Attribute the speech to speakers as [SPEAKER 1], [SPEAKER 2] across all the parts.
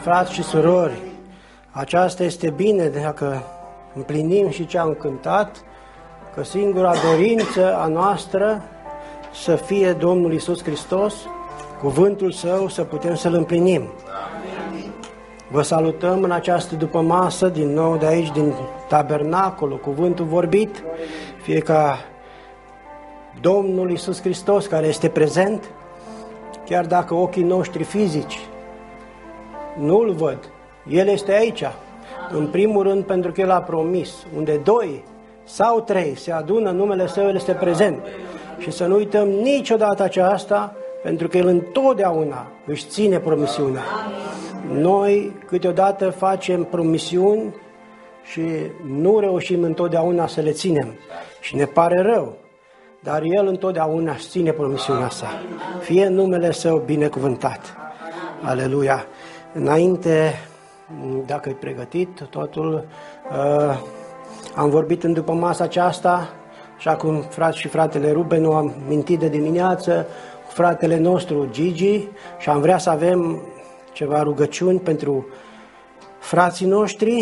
[SPEAKER 1] frați și surori, aceasta este bine dacă împlinim și ce am cântat, că singura dorință a noastră să fie Domnul Iisus Hristos, cuvântul Său să putem să-L împlinim. Vă salutăm în această dupămasă, din nou de aici, din tabernacolul, cuvântul vorbit, fie ca Domnul Iisus Hristos care este prezent, chiar dacă ochii noștri fizici nu-L văd, El este aici, în primul rând pentru că El a promis, unde 2 sau 3 se adună, numele Său, El este prezent. Și să nu uităm niciodată aceasta, pentru că El întotdeauna își ține promisiunea. Noi câteodată facem promisiuni și nu reușim întotdeauna să le ținem. Și ne pare rău, dar El întotdeauna își ține promisiunea sa. Fie numele Său binecuvântat. Aleluia! Înainte, dacă e pregătit totul, am vorbit în după masa aceasta, așa cum fratele Ruben o am mintit de dimineață, cu fratele nostru Gigi, și am vrea să avem ceva rugăciuni pentru frații noștri.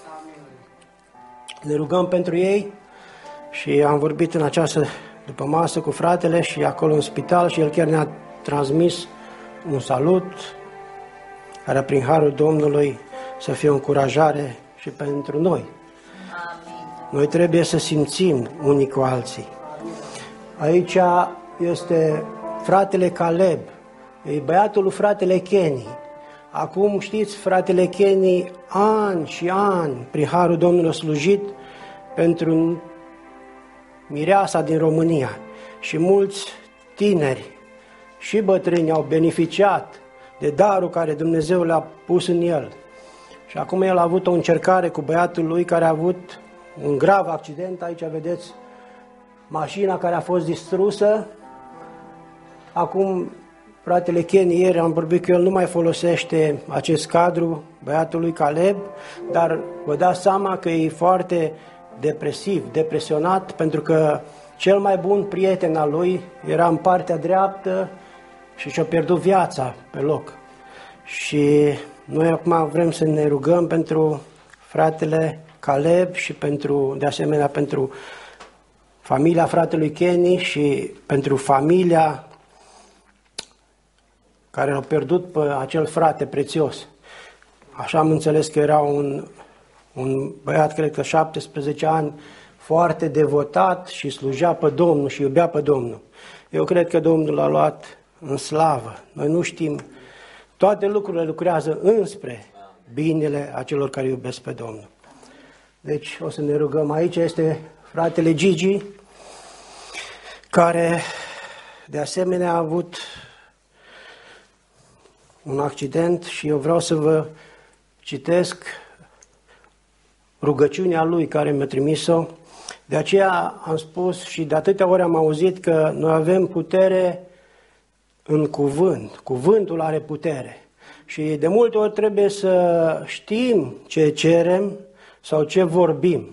[SPEAKER 1] Ne rugăm pentru ei și am vorbit în această după masă cu fratele și acolo în spital și el chiar ne-a transmis un salut care prin harul Domnului să fie o încurajare și pentru noi. Noi trebuie să simțim unii cu alții. Aici este fratele Caleb, e băiatul lui fratele Kenny. Acum știți, fratele Kenny ani și ani prin harul Domnului a slujit pentru mireasa din România și mulți tineri și bătrâni au beneficiat de darul care Dumnezeu le-a pus în el. Și acum el a avut o încercare cu băiatul lui care a avut un grav accident. Aici vedeți mașina care a fost distrusă. Acum fratele Kenny, ieri am vorbit că el nu mai folosește acest cadru, băiatul lui Caleb, dar vă dați seama că e foarte depresiv, depresionat, pentru că cel mai bun prieten al lui era în partea dreaptă și și-a pierdut viața pe loc. Și noi acum vrem să ne rugăm pentru fratele Caleb și pentru, de asemenea pentru familia fratelui Kenny și pentru familia care l-a pierdut pe acel frate prețios. Așa am înțeles că era un băiat, cred că 17 ani, foarte devotat și slujea pe Domnul și iubea pe Domnul. Eu cred că Domnul l-a luat în slavă. Noi nu știm, toate lucrurile lucrează înspre binele acelor care iubesc pe Domnul. Deci o să ne rugăm. Aici este fratele Gigi, care de asemenea a avut un accident și eu vreau să vă citesc rugăciunea lui care mi-a trimis-o. De aceea am spus și de atâtea ori am auzit că noi avem putere în cuvânt. Cuvântul are putere. Și de multe ori trebuie să știm ce cerem sau ce vorbim.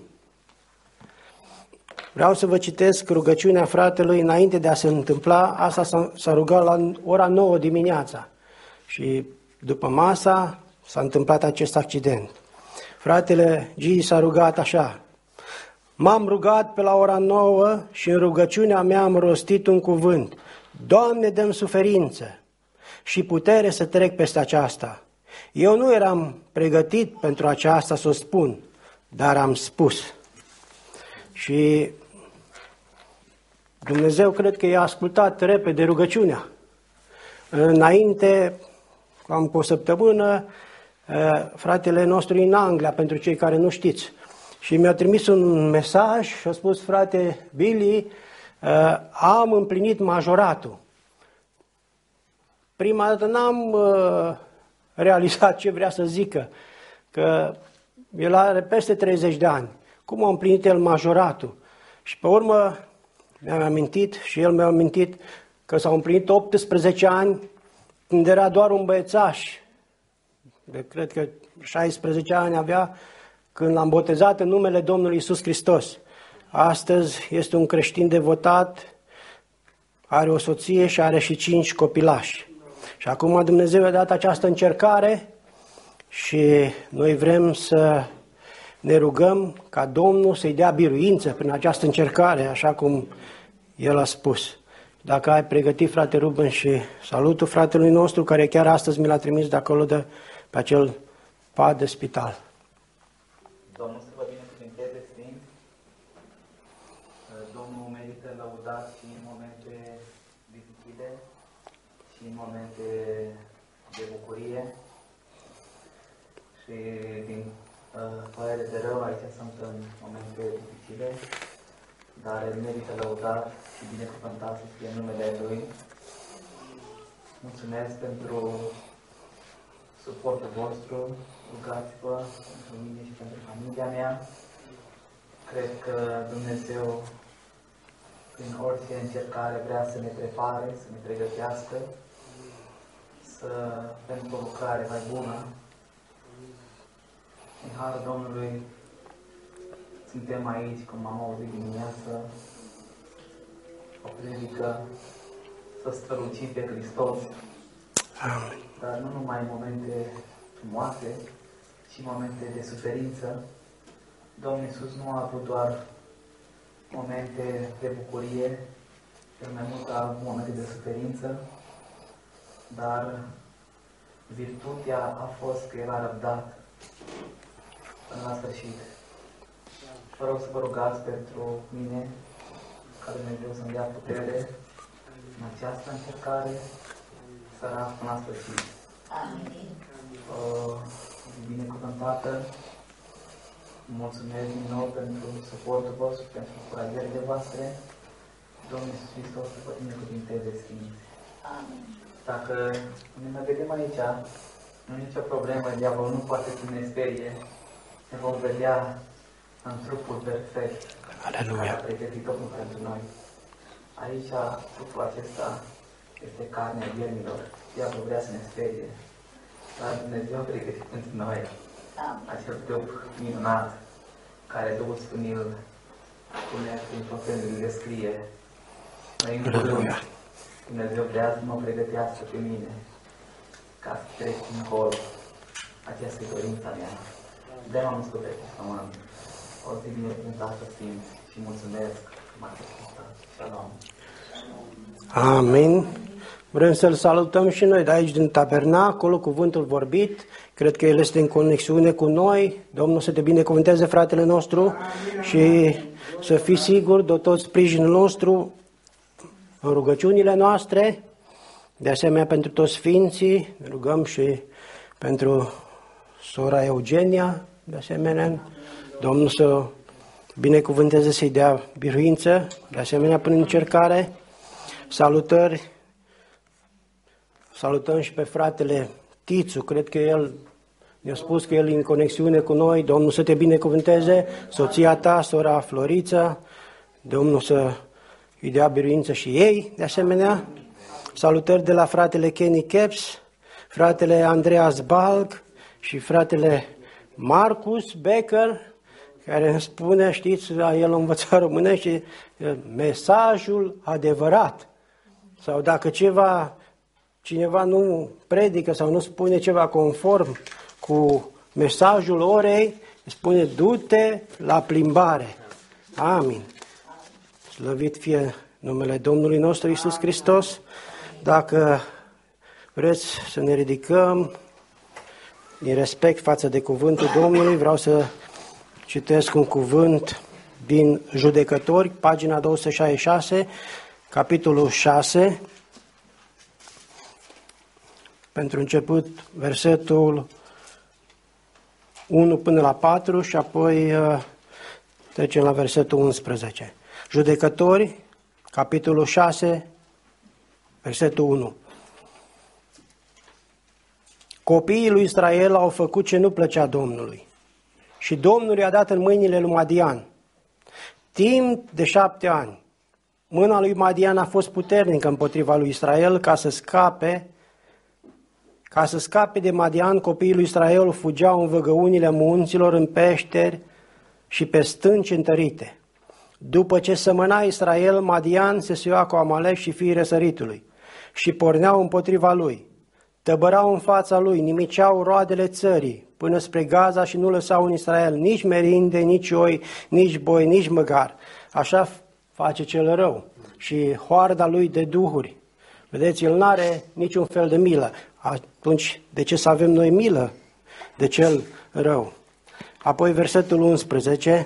[SPEAKER 1] Vreau să vă citesc rugăciunea fratelui înainte de a se întâmpla. Asta s-a rugat la ora 9 dimineața. Și după masa s-a întâmplat acest accident. Fratele Gigi s-a rugat așa: m-am rugat pe la ora 9 și în rugăciunea mea am rostit un cuvânt. Doamne, dă-mi suferință și putere să trec peste aceasta. Eu nu eram pregătit pentru aceasta să o spun, dar am spus. Și Dumnezeu cred că i-a ascultat repede rugăciunea. Înainte, cam cu o săptămână, fratele nostru în Anglia, pentru cei care nu știți, și mi-a trimis un mesaj și a spus: frate Billy, am împlinit majoratul. Prima dată n-am realizat ce vrea să zică, că el are peste 30 de ani. Cum a împlinit el majoratul? Și pe urmă mi-am amintit și el mi-a amintit că s-au împlinit 18 ani când era doar un băiețaș. Cred că 16 ani avea când l-am botezat în numele Domnului Iisus Hristos. Astăzi este un creștin devotat, are o soție și are și 5 copilași. Și acum Dumnezeu a dat această încercare și noi vrem să ne rugăm ca Domnul să-i dea biruință prin această încercare, așa cum El a spus. Dacă ai pregătit, frate Ruben, și salutul fratelui nostru, care chiar astăzi mi l-a trimis de acolo, pe acel pat de spital.
[SPEAKER 2] Domnul să vă binecuvânteze, Sfinți. Domnul merită lăudat și în momente dificile și în momente de bucurie. Și din părere de rău, aici sunt în momente dificile, dar merită lăudat și binecuvântat să fie numele Lui. Mulțumesc pentru suportul vostru, rugați-vă pentru mine și pentru familia mea. Cred că Dumnezeu, prin orice încercare, vrea să ne prepare, să ne pregătească pentru o lucrare mai bună. În harul Domnului suntem aici, cum am auzit dimineață, o predică să strălucim pe Hristos.
[SPEAKER 1] Amin.
[SPEAKER 2] Dar nu numai în momente frumoase, ci în momente de suferință. Domnul Iisus nu a avut doar momente de bucurie, cel mai mult a avut momente de suferință, dar virtutea a fost că El a răbdat până la sfârșit. Vă rog să vă rugați pentru mine, ca Dumnezeu să-mi dea putere în această încercare, să rămân până la sfârșit.
[SPEAKER 3] Amin.
[SPEAKER 2] Binecuvântată, mulțumesc din nou pentru suportul vostru, pentru încurajările voastre. Domnul Iisus Hristos să vă binecuvânteze, Sfinți.
[SPEAKER 3] Amin.
[SPEAKER 2] Dacă ne mai vedem aici, nu e nicio problemă, diavolul nu poate să ne sperie. Ne vom vedea în trupul perfect.
[SPEAKER 1] Aleluia.
[SPEAKER 2] Care a pregătit Domnul pentru noi. Aici, trupul acesta este carnea viermilor. Diavolul vrea să ne sperie. Dar Dumnezeu a pregătit pentru noi acel trup minunat, care Duhul Sfânt îl pune prin profenurile scrie. Noi în curând, Dumnezeu vrea să mă pregătească pe mine ca să trec încolo. Aceasta e dorința mea. De-aia m-am născut pe acest pământ. O zi binecuvântată să simt și mulțumesc că m-ați ascultat. Shalom.
[SPEAKER 1] Amin. Vrem să-L salutăm și noi de aici din Tabernacol, cuvântul vorbit. Cred că El este în conexiune cu noi. Domnul să te binecuvânteze, fratele nostru, și să fii sigur de tot sprijinul nostru în rugăciunile noastre. De asemenea, pentru toți sfinții, ne rugăm și pentru sora Eugenia, de asemenea. Domnul să binecuvânteze, să-i dea biruință, de asemenea, prin încercare. Salutări. Salutăm și pe fratele Tițu, cred că el ne-a spus că el e în conexiune cu noi. Domnul să te binecuvânteze, soția ta, sora Florița, Domnul să îi dea biruință și ei, de asemenea. Salutări de la fratele Kenny Caps, fratele Andreas Balg și fratele Marcus Becker, care îmi spune, știți, el a învățat românește, mesajul adevărat. Sau dacă cineva nu predică sau nu spune ceva conform cu mesajul orei, spune, du-te la plimbare. Amin. Slăvit fie numele Domnului nostru Iisus Hristos. Dacă vreți să ne ridicăm din respect față de cuvântul Domnului, vreau să citesc un cuvânt din Judecători, pagina 266, capitolul 6, pentru început versetul 1 până la 4 și apoi trecem la versetul 11. Judecători, capitolul 6, versetul 1. Copiii lui Israel au făcut ce nu plăcea Domnului și Domnul i-a dat în mâinile lui Madian. Timp de 7 ani, mâna lui Madian a fost puternică împotriva lui Israel ca să scape de Madian. Copiii lui Israel fugeau în văgăunile munților, în peșteri și pe stânci întărite. După ce sămăna Israel, Madian se suia cu Amalek și fiii răsăritului și porneau împotriva lui. tăbărau în fața lui, nimiceau roadele țării până spre Gaza și nu lăsau în Israel nici merinde, nici oi, nici boi, nici măgar. Așa face cel rău și hoarda lui de duhuri. Vedeți, el nu are niciun fel de milă. Atunci, de ce să avem noi milă de cel rău? Apoi versetul 11.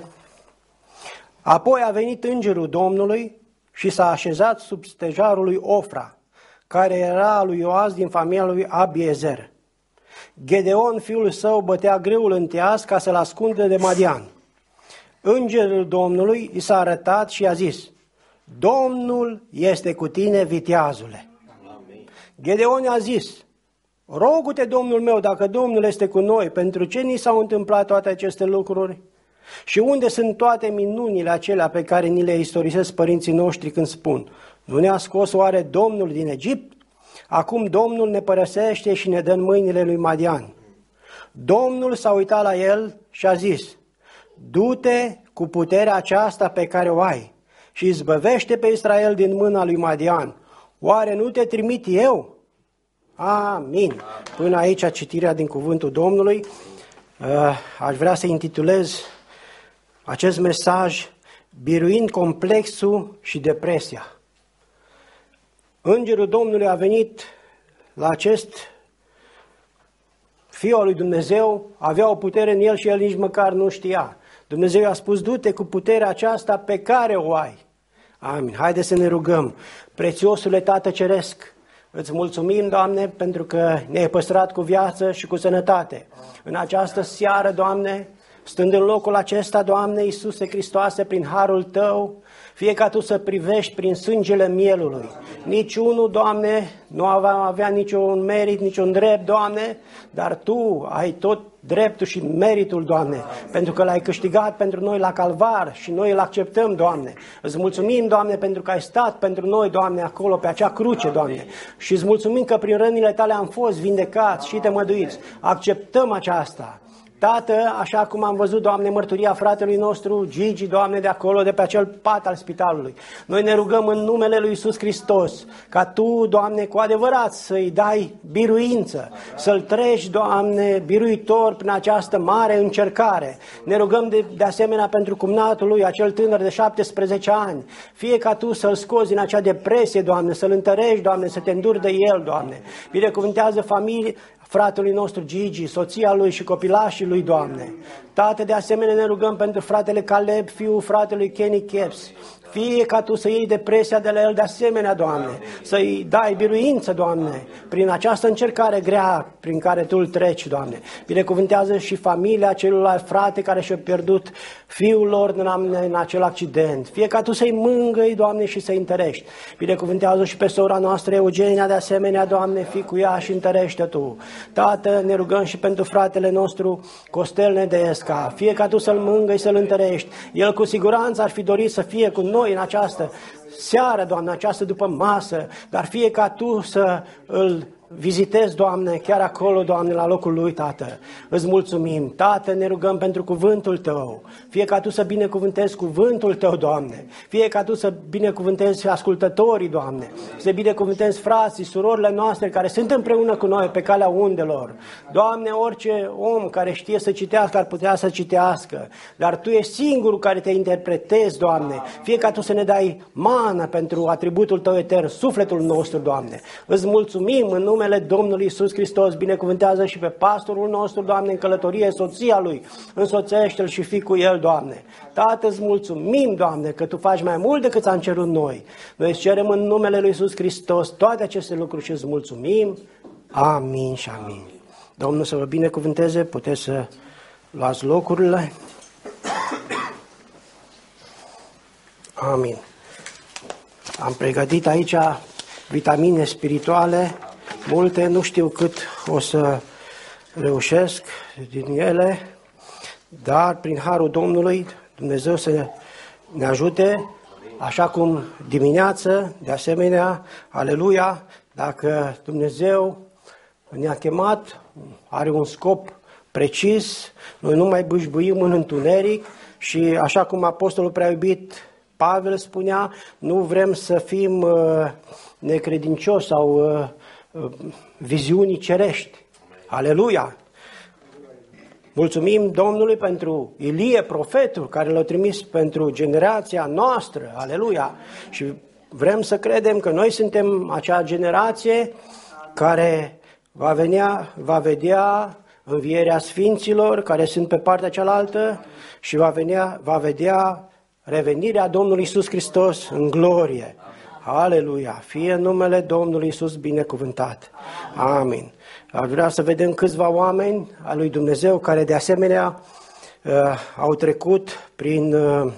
[SPEAKER 1] Apoi a venit îngerul Domnului și s-a așezat sub stejarul lui Ofra, care era lui Ioas din familia lui Abiezer. Gedeon, fiul său, bătea greul în teas ca să-l ascundă de Madian. Îngerul Domnului i s-a arătat și a zis: Domnul este cu tine, viteazule. Gedeon a zis: rogu-te, Domnul meu, dacă Domnul este cu noi, pentru ce ni s-au întâmplat toate aceste lucruri? Și unde sunt toate minunile acelea pe care ni le istorisesc părinții noștri când spun: nu ne-a scos oare Domnul din Egipt? Acum Domnul ne părăsește și ne dă în mâinile lui Madian. Domnul s-a uitat la el și a zis: du-te cu puterea aceasta pe care o ai și izbăvește pe Israel din mâna lui Madian. Oare nu te trimit eu? Amin. Până aici citirea din cuvântul Domnului. Aș vrea să intitulez acest mesaj: biruind complexul și depresia. Îngerul Domnului a venit la acest fiu al lui Dumnezeu, avea o putere în el și el nici măcar nu știa. Dumnezeu i-a spus: du-te cu puterea aceasta pe care o ai. Amin. Haideți să ne rugăm. Prețiosule Tată Ceresc, îți mulțumim, Doamne, pentru că ne-ai păstrat cu viață și cu sănătate. În această seară, Doamne, stând în locul acesta, Doamne Iisuse Hristoase, prin harul Tău, fie ca Tu să privești prin sângele mielului. Niciunul, Doamne, nu avea niciun merit, niciun drept, Doamne, dar Tu ai tot dreptul și meritul, Doamne, pentru că L-ai câștigat pentru noi la Calvar și noi îl acceptăm, Doamne. Îți mulțumim, Doamne, pentru că ai stat pentru noi, Doamne, acolo pe acea cruce, Doamne, și îți mulțumim că prin rănile Tale am fost vindecați și tămăduiți. Acceptăm aceasta. Tată, așa cum am văzut, Doamne, mărturia fratelui nostru Gigi, Doamne, de acolo, de pe acel pat al spitalului, noi ne rugăm în numele lui Iisus Hristos, ca Tu, Doamne, cu adevărat să-i dai biruință, să-l treci, Doamne, biruitor prin această mare încercare. Ne rugăm de asemenea pentru cumnatul lui, acel tânăr de 17 ani, fie ca Tu să-l scoți din acea depresie, Doamne, să-l întărești, Doamne, să te înduri de el, Doamne. Binecuvântează fratelui nostru Gigi, soția lui și copilașii lui, Doamne. Tată, de asemenea ne rugăm pentru fratele Caleb, fiul fratelui Kenny Caps. Fie ca Tu să iei depresia de la el de asemenea, Doamne, să-i dai biruință, Doamne, prin această încercare grea prin care Tu îl treci, Doamne. Binecuvântează și familia celuilalt frate care și-a pierdut fiul lor în acel accident. Fie ca Tu să-i mângâi, Doamne, și să-i întărești. Binecuvântează și pe sora noastră Eugenia, de asemenea, Doamne, fii cu ea și întărește Tu. Tată, ne rugăm și pentru fratele nostru Costel Nedesca. Fie ca Tu să-l mângâi, să-l întărești. El cu siguranță ar fi dorit să fie cu noi în această seară, Doamne, această după masă, dar fie ca Tu să îl vizitezi, Doamne, chiar acolo, Doamne, la locul lui, Tată. Îți mulțumim, Tată, ne rugăm pentru cuvântul Tău. Fie ca Tu să binecuvântezi cuvântul Tău, Doamne. Fie ca Tu să binecuvântezi ascultătorii, Doamne. Să binecuvântezi frații, surorile noastre care sunt împreună cu noi pe calea undelor. Doamne, orice om care știe să citească ar putea să citească, dar Tu ești singurul care te interpretezi, Doamne. Fie ca Tu să ne dai mană pentru atributul Tău etern, sufletul nostru, Doamne. Îți mulțumim în numele Domnului Iisus Hristos. Binecuvântează și pe pastorul nostru, Doamne, în călătorie, soția lui, însoțește-l și fii cu el, Doamne. Tată, îți mulțumim, Doamne, că Tu faci mai mult decât am cerut noi. Noi îți cerem în numele lui Iisus Hristos toate aceste lucruri și îți mulțumim. Amin și amin. Domnul să vă binecuvânteze, puteți să luați locurile. Amin. Am pregătit aici vitamine spirituale, multe, nu știu cât o să reușesc din ele, dar prin harul Domnului Dumnezeu să ne ajute, așa cum dimineață, de asemenea, aleluia, dacă Dumnezeu ne-a chemat, are un scop precis, noi nu mai bâșbâim în întuneric și așa cum apostolul prea iubit Pavel spunea, nu vrem să fim necredincioși sau viziunii cerești. Aleluia! Mulțumim Domnului pentru Ilie, profetul, care l-a trimis pentru generația noastră. Aleluia! Și vrem să credem că noi suntem acea generație care va vedea învierea sfinților care sunt pe partea cealaltă și va vedea revenirea Domnului Iisus Hristos în glorie. Aleluia! Fie numele Domnului Iisus binecuvântat. Amin. Ar vrea să vedem câțiva oameni al lui Dumnezeu care de asemenea au trecut prin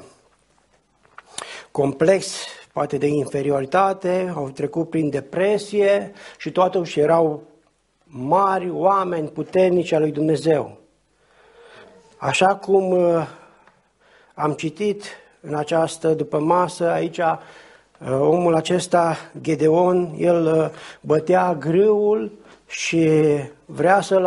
[SPEAKER 1] complex, poate de inferioritate, au trecut prin depresie și totuși erau mari oameni puternici al lui Dumnezeu. Așa cum am citit în această dupămasă aici, omul acesta, Gedeon, el bătea grâul și vrea să-l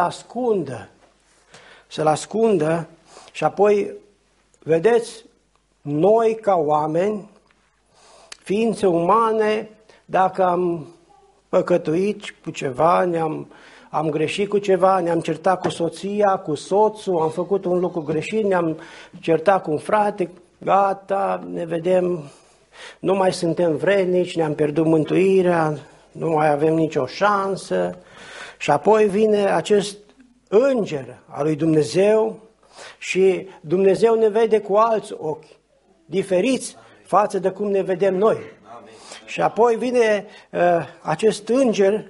[SPEAKER 1] ascundă, și apoi, vedeți, noi ca oameni, ființe umane, dacă am păcătuit cu ceva, am greșit cu ceva, ne-am certat cu soția, cu soțul, am făcut un lucru greșit, ne-am certat cu un frate, gata, ne vedem, nu mai suntem vrednici, ne-am pierdut mântuirea, nu mai avem nicio șansă. Și apoi vine acest înger al lui Dumnezeu și Dumnezeu ne vede cu alți ochi, diferiți față de cum ne vedem noi. Și apoi vine acest înger,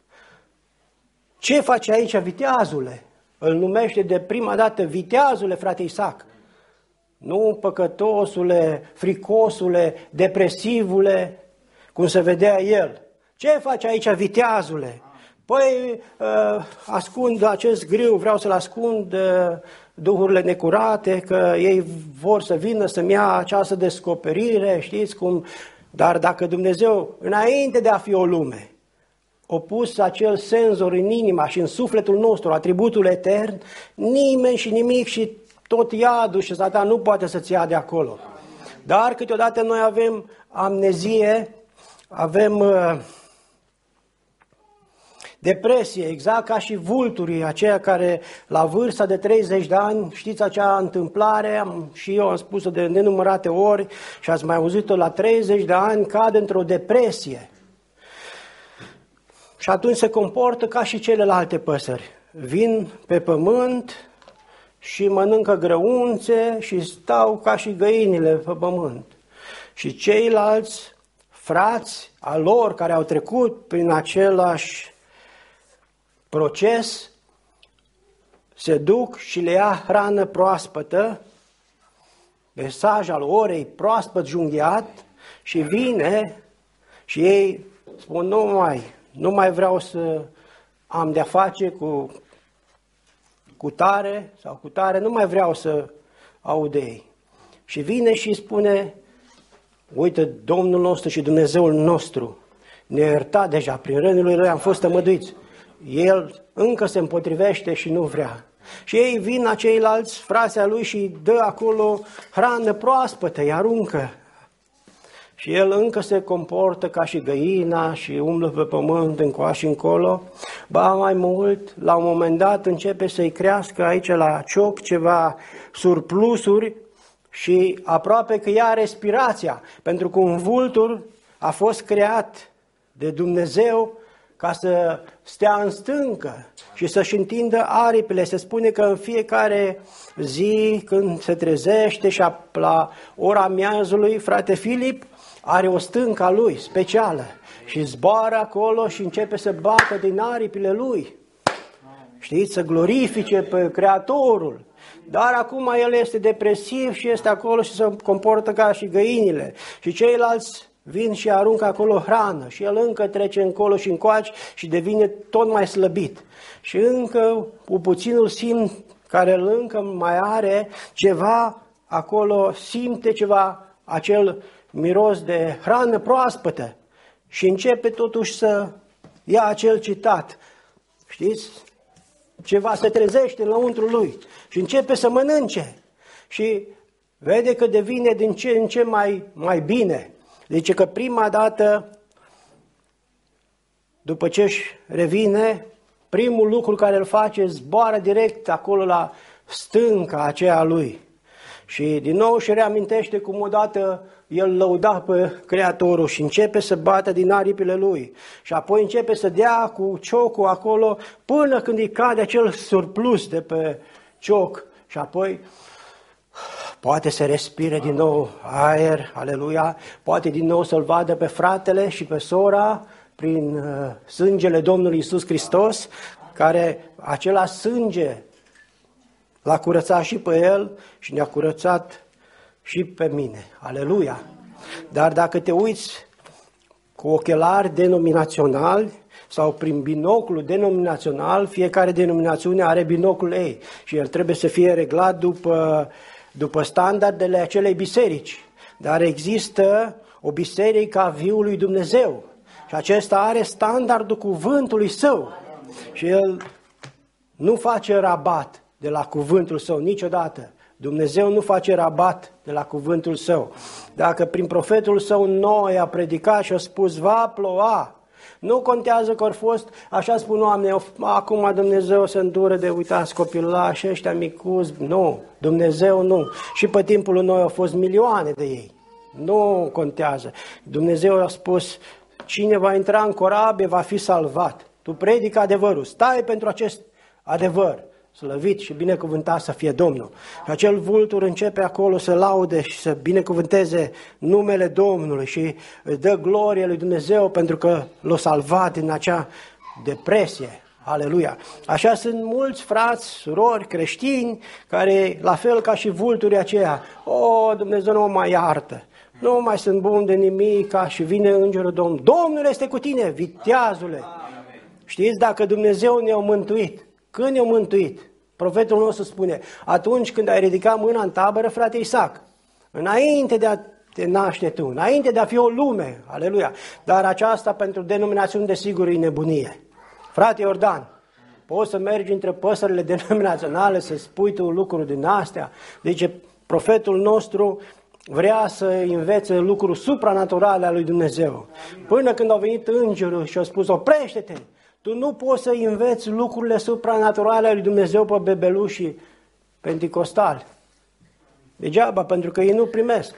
[SPEAKER 1] ce face aici viteazule? Îl numește de prima dată viteazule, frate Isaac. Nu păcătosule, fricosule, depresivule, cum se vedea el. Ce face aici viteazule? Păi ascund acest grâu, vreau să-l ascund duhurile necurate, că ei vor să vină să-mi ia această descoperire, știți cum? Dar dacă Dumnezeu, înainte de a fi o lume, a pus acel senzor în inima și în sufletul nostru, atributul etern, nimeni și nimic și tot iadul și Satan nu poate să-ți ia de acolo. Dar câteodată noi avem amnezie, avem depresie, exact ca și vulturii aceia care la vârsta de 30 de ani, știți acea întâmplare, și eu am spus-o de nenumărate ori și ați mai auzit-o, la 30 de ani cad într-o depresie. Și atunci se comportă ca și celelalte păsări. Vin pe pământ și mănâncă grăunțe și stau ca și găinile pe pământ. Și ceilalți frați al lor care au trecut prin același proces se duc și le ia hrană proaspătă, mesaj al orei proaspăt junghiat, și vine și ei spun nu mai vreau să am de-a face cu tare sau cu tare, nu mai vreau să aud de ei. Și vine și spune, uite, Domnul nostru și Dumnezeul nostru ne-a iertat deja, prin rănile lui am fost tămăduiți. El încă se împotrivește și nu vrea. Și ei vin la ceilalți frații a lui și dă acolo hrană proaspătă, îi aruncă. Și el încă se comportă ca și găina și umblă pe pământ încoace și încolo. Ba mai mult, la un moment dat începe să-i crească aici la cioc ceva surplusuri și aproape că ia respirația. Pentru că un vultur a fost creat de Dumnezeu ca să stea în stâncă și să-și întindă aripile. Se spune că în fiecare zi când se trezește și la ora miazului, frate Filip are o stâncă a lui specială și zboară acolo și începe să bată din aripile lui. Știți, să glorifice pe Creatorul. Dar acum el este depresiv și este acolo și se comportă ca și găinile. Și ceilalți vin și aruncă acolo hrană și el încă trece încolo și încoace și devine tot mai slăbit. Și încă cu puținul simt care îl încă mai are ceva acolo, simte ceva, acel miros de hrană proaspătă și începe totuși să ia acel citat. Știți? Ceva se trezește înăuntru lui și începe să mănânce și vede că devine din ce în ce mai bine. Zice că prima dată după ce își revine, primul lucru care îl face, zboară direct acolo la stânca aceea lui. Și din nou își reamintește cum odată el lăuda pe Creatorul și începe să bată din aripile lui. Și apoi începe să dea cu ciocul acolo până când îi cade acel surplus de pe cioc. Și apoi poate să respire din nou aer, aleluia, poate din nou să-l vadă pe fratele și pe sora prin sângele Domnului Iisus Hristos, care acela sânge l-a curățat și pe el și ne-a curățat și pe mine. Aleluia! Dar dacă te uiți cu ochelari denominaționali sau prin binoclu denominațional, fiecare denominațiune are binoclul ei și el trebuie să fie reglat după standardele acelei biserici. Dar există o biserică a viului Dumnezeu și acesta are standardul cuvântului său și el nu face rabat de la cuvântul său niciodată. Dumnezeu nu face rabat de la cuvântul său. Dacă prin profetul său Noe a predicat și a spus va ploua, nu contează că au fost, așa spun oamenii, acum Dumnezeu se îndură de uitați copilași ăștia micuți. Nu, Dumnezeu nu. Și pe timpul lui Noe au fost milioane de ei. Nu contează. Dumnezeu a spus, cine va intra în corabie va fi salvat. Tu predică adevărul, stai pentru acest adevăr. Slăvit și binecuvântat să fie Domnul. Și acel vultur începe acolo să laude și să binecuvânteze numele Domnului și îi dă glorie lui Dumnezeu pentru că l-a salvat din acea depresie. Aleluia! Așa sunt mulți frați, surori, creștini, care, la fel ca și vulturii aceia, Dumnezeu nu mă mai iartă, nu mai sunt bun de nimic, și vine îngerul Domnului. Domnul este cu tine, viteazule! Știți, dacă Dumnezeu ne-a mântuit, când ne-a mântuit? Profetul nostru spune, atunci când ai ridicat mâna în tabără, frate Isaac, înainte de a te naște tu, înainte de a fi o lume, aleluia, dar aceasta pentru denominațiuni desigur e nebunie. Frate Iordan, poți să mergi între păsările denominaționale să spui tu lucruri din astea? Deci profetul nostru vrea să învețe lucruri supranaturale ale lui Dumnezeu. Până când a venit îngerul și a spus, oprește-te! Tu nu poți să înveți lucrurile supranaturale ale lui Dumnezeu pe bebelușii penticostali. Degeaba, pentru că ei nu primesc.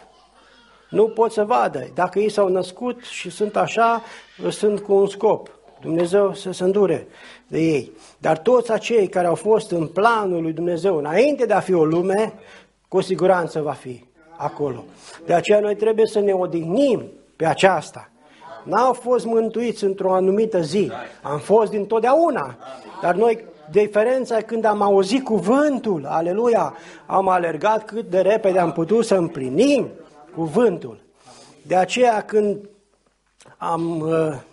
[SPEAKER 1] Nu pot să vadă. Dacă ei s-au născut și sunt așa, sunt cu un scop. Dumnezeu să se îndure de ei. Dar toți acei care au fost în planul lui Dumnezeu, înainte de a fi o lume, cu siguranță va fi acolo. De aceea noi trebuie să ne odihnim pe aceasta. N-au fost mântuiți într-o anumită zi, am fost dintotdeauna, dar noi, diferența când am auzit cuvântul, aleluia, am alergat cât de repede am putut să împlinim cuvântul. De aceea când am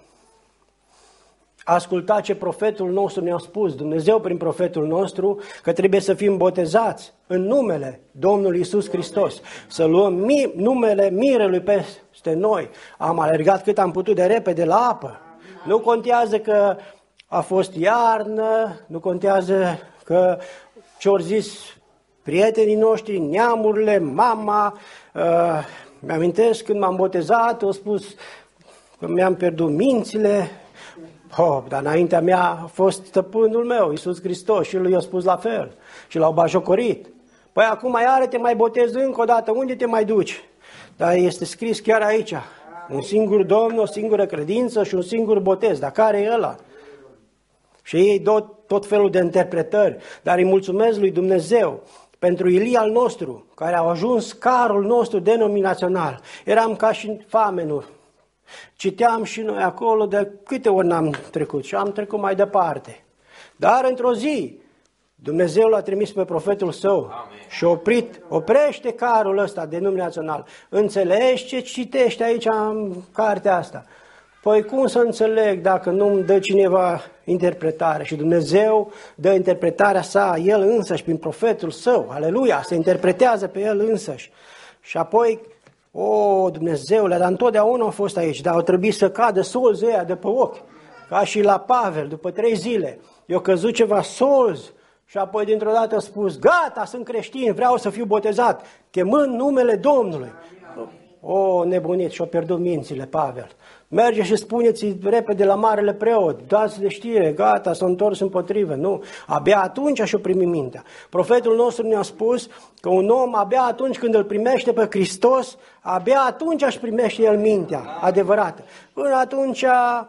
[SPEAKER 1] ascultat ce profetul nostru ne-a spus, Dumnezeu prin profetul nostru, că trebuie să fim botezați în numele Domnului Iisus Hristos, să luăm numele mirelui peste noi. Am alergat cât am putut de repede la apă. Nu contează că a fost iarnă, nu contează că ce-au zis prietenii noștri, neamurile, mama. Mi-amintesc când m-am botezat, au spus că mi-am pierdut mințile. Dar înaintea mea a fost stăpânul meu, Iisus Hristos, și lui i-a spus la fel și l-au bajocorit. Păi acum iară te mai botezi încă o dată, unde te mai duci? Dar este scris chiar aici, un singur Domn, o singură credință și un singur botez, dar care e ăla? Și ei dau tot felul de interpretări, dar îi mulțumesc lui Dumnezeu pentru Ilie al nostru, care a ajuns carul nostru denominațional. Eram ca și famenul. Citeam și noi acolo de câte ori n-am trecut și am trecut mai departe. Dar într-o zi, Dumnezeu l-a trimis pe profetul său. Amin. Și oprește carul ăsta denominațional. Înțelegi ce citești aici în cartea asta? Păi cum să înțeleg dacă nu-mi dă cineva interpretare? Și Dumnezeu dă interpretarea sa, El însăși, prin profetul său. Aleluia, se interpretează pe El însăși. Și apoi, Dumnezeule, dar întotdeauna au fost aici, dar au trebuit să cadă solzii ăia de pe ochi. Ca și la Pavel, după 3 zile, i-au căzut ceva solzi și apoi dintr-o dată a spus, gata, sunt creștin, vreau să fiu botezat, chemând numele Domnului. O, nebunit, și-a pierdut mințile, Pavel. Merge și spuneți repede la marele preot, dați de știre, gata, s-a întors împotrivă. Nu, abia atunci și-a primit mintea. Profetul nostru ne-a spus că un om abia atunci când îl primește pe Hristos, abia atunci își primește el mintea adevărată. Până atunci,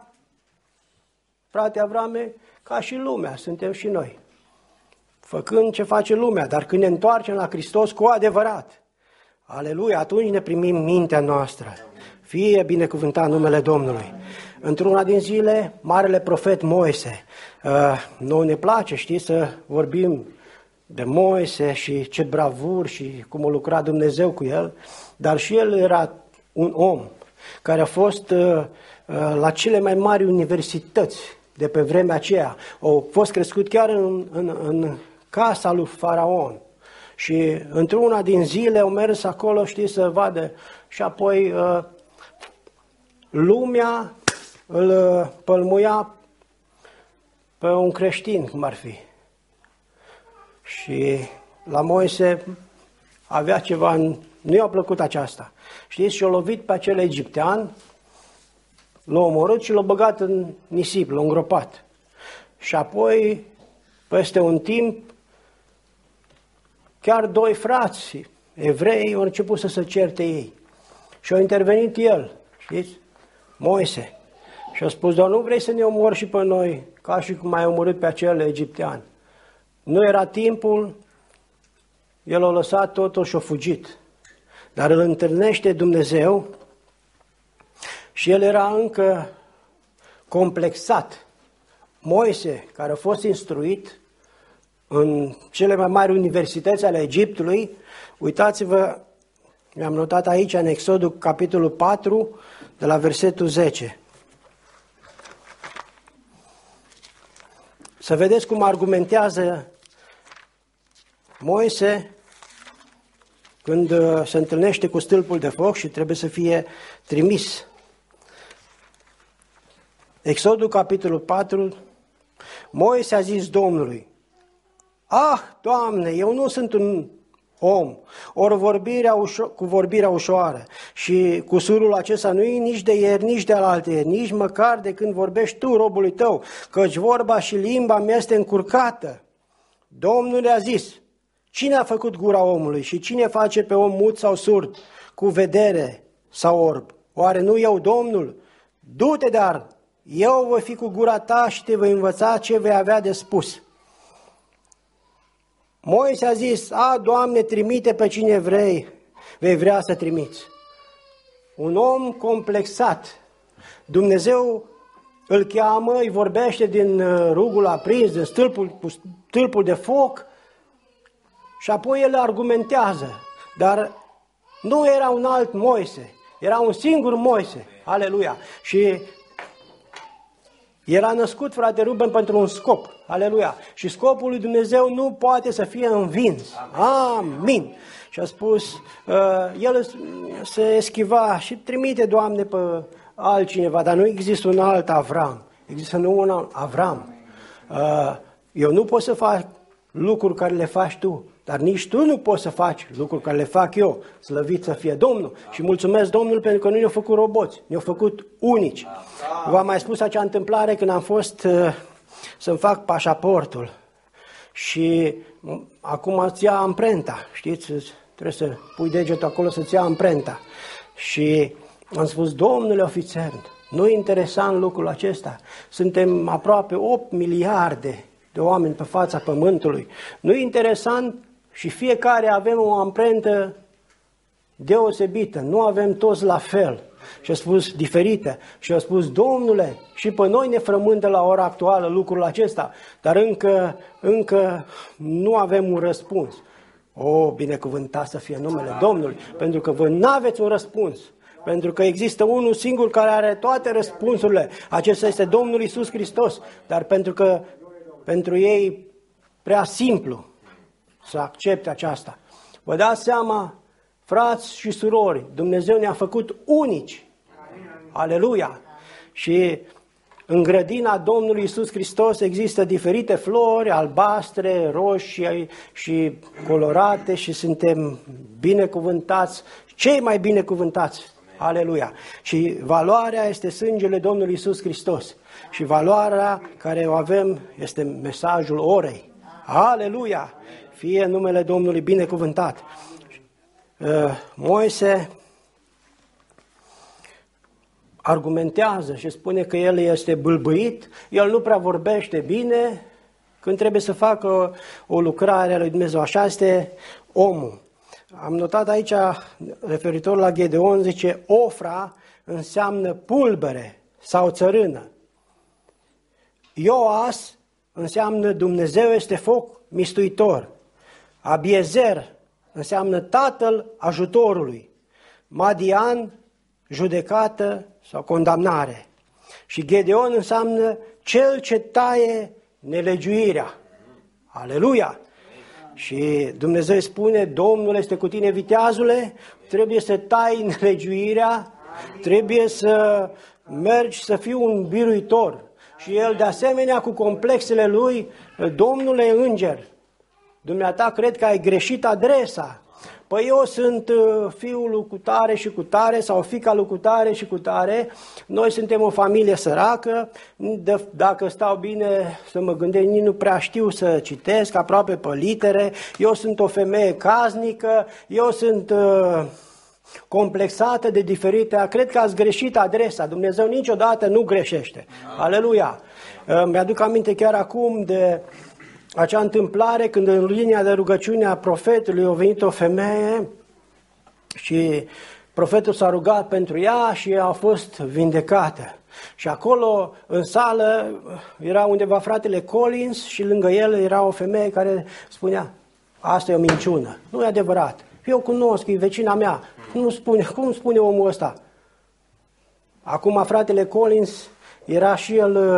[SPEAKER 1] frate Avrame, ca și lumea, suntem și noi. Făcând ce face lumea, dar când ne întoarcem la Hristos cu adevărat, aleluia, atunci ne primim mintea noastră. Fie binecuvântat numele Domnului. Într-una din zile, marele profet Moise, nouă ne place, știți, să vorbim de Moise și ce bravur și cum a lucrat Dumnezeu cu el, dar și el era un om care a fost la cele mai mari universități de pe vremea aceea. A fost crescut chiar în casa lui Faraon. Și într-una din zile au mers acolo, știi, să vadă. Și apoi lumea îl pălmuia pe un creștin, cum ar fi. Și la Moise avea ceva, nu i-a plăcut aceasta. Știți, și-a lovit pe acel egiptean, l-a omorât și l-a băgat în nisip, l-a îngropat. Și apoi, peste un timp, chiar doi frați evrei au început să se certe ei. Și a intervenit el, știți, Moise. Și a spus, dar nu vrei să ne omori și pe noi, ca și cum ai omorât pe acel egiptean. Nu era timpul, el a lăsat totul și a fugit. Dar îl întâlnește Dumnezeu și el era încă complexat. Moise, care a fost instruit în cele mai mari universități ale Egiptului, uitați-vă, mi-am notat aici în Exodul capitolul 4, de la versetul 10. Să vedeți cum argumentează Moise când se întâlnește cu stâlpul de foc și trebuie să fie trimis. Exodul capitolul 4, Moise a zis Domnului, ah, Doamne, eu nu sunt un om, ori cu vorbirea ușoară și cu surul acesta nu e nici de ieri, nici de alaltăieri, nici măcar de când vorbești tu, robului tău, căci vorba și limba mi este încurcată. Domnul le-a zis, cine a făcut gura omului și cine face pe om mut sau surd, cu vedere sau orb? Oare nu eu, Domnul? Du-te, dar eu voi fi cu gura ta și te voi învăța ce vei avea de spus. Moise a zis, a, Doamne, trimite pe cine vrei, vei vrea să trimiți. Un om complexat. Dumnezeu îl cheamă, îi vorbește din rugul aprins, din stâlpul de foc și apoi el argumentează. Dar nu era un alt Moise, era un singur Moise. Aleluia! Și el a născut, frate Ruben, pentru un scop. Aleluia! Și scopul lui Dumnezeu nu poate să fie învins. Amin! Și a spus, el se eschiva și trimite, Doamne, pe altcineva, dar nu există un alt Avram. Există un alt Avram. Eu nu pot să fac lucruri care le faci tu, dar nici tu nu poți să faci lucruri care le fac eu. Slăvit să fie Domnul. Și mulțumesc Domnul pentru că nu ne-a făcut roboți, ne-a făcut unici. V-am mai spus acea întâmplare când am fost să-mi fac pașaportul și acum îți ia amprenta, știți? Trebuie să pui degetul acolo să-ți ia amprenta. Și am spus, domnule ofițer, nu e interesant lucrul acesta. Suntem aproape 8 miliarde de oameni pe fața pământului. Nu e interesant și fiecare avem o amprentă deosebită. Nu avem toți la fel. Și a spus diferită. Și a spus, domnule, și pe noi ne frământă la ora actuală lucrul acesta, dar încă nu avem un răspuns. O, binecuvântat să fie numele Domnului, pentru că voi n-aveți un răspuns. Pentru că există unul singur care are toate răspunsurile. Acesta este Domnul Iisus Hristos. Dar pentru ei prea simplu să accepte aceasta. Vă dați seama, frați și surori, Dumnezeu ne-a făcut unici. Aleluia! Și În grădina Domnului Iisus Hristos există diferite flori, albastre, roșii și colorate și suntem binecuvântați, cei mai binecuvântați. Aleluia! Și valoarea este sângele Domnului Iisus Hristos. Și valoarea care o avem este mesajul orei. Aleluia! Fie numele Domnului binecuvântat. Moise argumentează și spune că el este bâlbâit, el nu prea vorbește bine când trebuie să facă o lucrare a lui Dumnezeu. Așa este omul. Am notat aici, referitor la Gedeon, zice, Ofra înseamnă pulbere sau țărână. Ioas înseamnă Dumnezeu este foc mistuitor. Abiezer înseamnă tatăl ajutorului. Madian, judecată sau condamnare. Și Gedeon înseamnă cel ce taie nelegiuirea. Aleluia! Și Dumnezeu spune, Domnul este cu tine, viteazule, trebuie să tai nelegiuirea, trebuie să mergi să fii un biruitor. Și el, de asemenea, cu complexele lui, Domnule înger, dumneata cred că ai greșit adresa. Păi eu sunt fiul lui cutare și cutare sau fiica lui cutare și cutare, noi suntem o familie săracă, dacă stau bine să mă gândesc, nici nu prea știu să citesc, aproape pe litere, eu sunt o femeie casnică, eu sunt complexată de diferite, cred că ați greșit adresa, Dumnezeu niciodată nu greșește. Aleluia! Mi-aduc aminte chiar acum de acea întâmplare când în linia de rugăciune a profetului a venit o femeie și profetul s-a rugat pentru ea și ea a fost vindecată. Și acolo în sală era undeva fratele Collins și lângă el era o femeie care spunea, asta e o minciună, nu e adevărat, eu cunosc, e vecina mea, cum spune omul ăsta? Acum fratele Collins era și el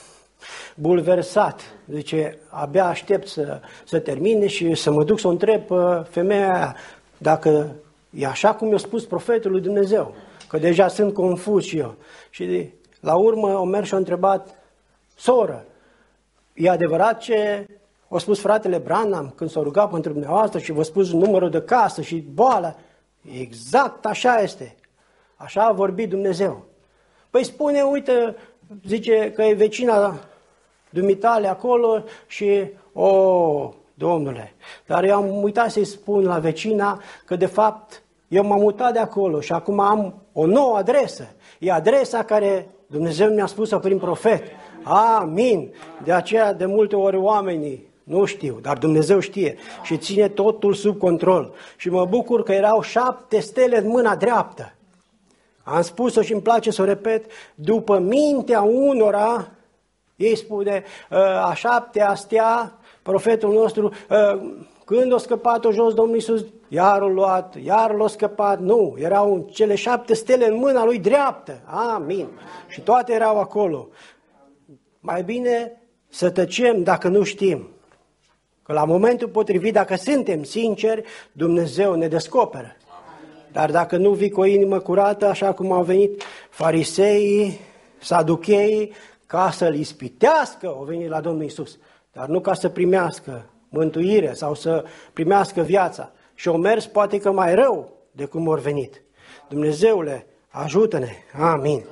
[SPEAKER 1] bulversat. Zice, abia aștept să termine și să mă duc să o întreb pe femeia aia dacă e așa cum i-a spus profetul lui Dumnezeu, că deja sunt confuz și eu. Și la urmă o mers și a întrebat, soră, e adevărat ce a spus fratele Branham când s-a rugat pentru dumneavoastră și v-a spus numărul de casă și boală? Exact așa este. Așa a vorbit Dumnezeu. Păi spune, uite, zice că e vecina dumitale acolo și, Domnule, dar eu am uitat să-i spun la vecina că de fapt eu m-am mutat de acolo și acum am o nouă adresă. E adresa care Dumnezeu mi-a spus-o prin profet. Amin. De aceea de multe ori oamenii nu știu, dar Dumnezeu știe și ține totul sub control. Și mă bucur că erau 7 stele în mâna dreaptă. Am spus-o și îmi place să o repet, după mintea unora, ei spune, a 7-a stea, profetul nostru, când a scăpat-o jos Domnul Iisus, iar o luat, iar l-a scăpat. Nu, erau cele 7 stele în mâna lui dreaptă. Amin. Și toate erau acolo. Mai bine să tăcem dacă nu știm. Că la momentul potrivit, dacă suntem sinceri, Dumnezeu ne descoperă. Dar dacă nu vii cu o inimă curată, așa cum au venit fariseii, saducheii, ca să-L ispitească, au venit la Domnul Iisus, dar nu ca să primească mântuire sau să primească viața. Și au mers poate că mai rău de cum au venit. Dumnezeule, ajută-ne! Amin!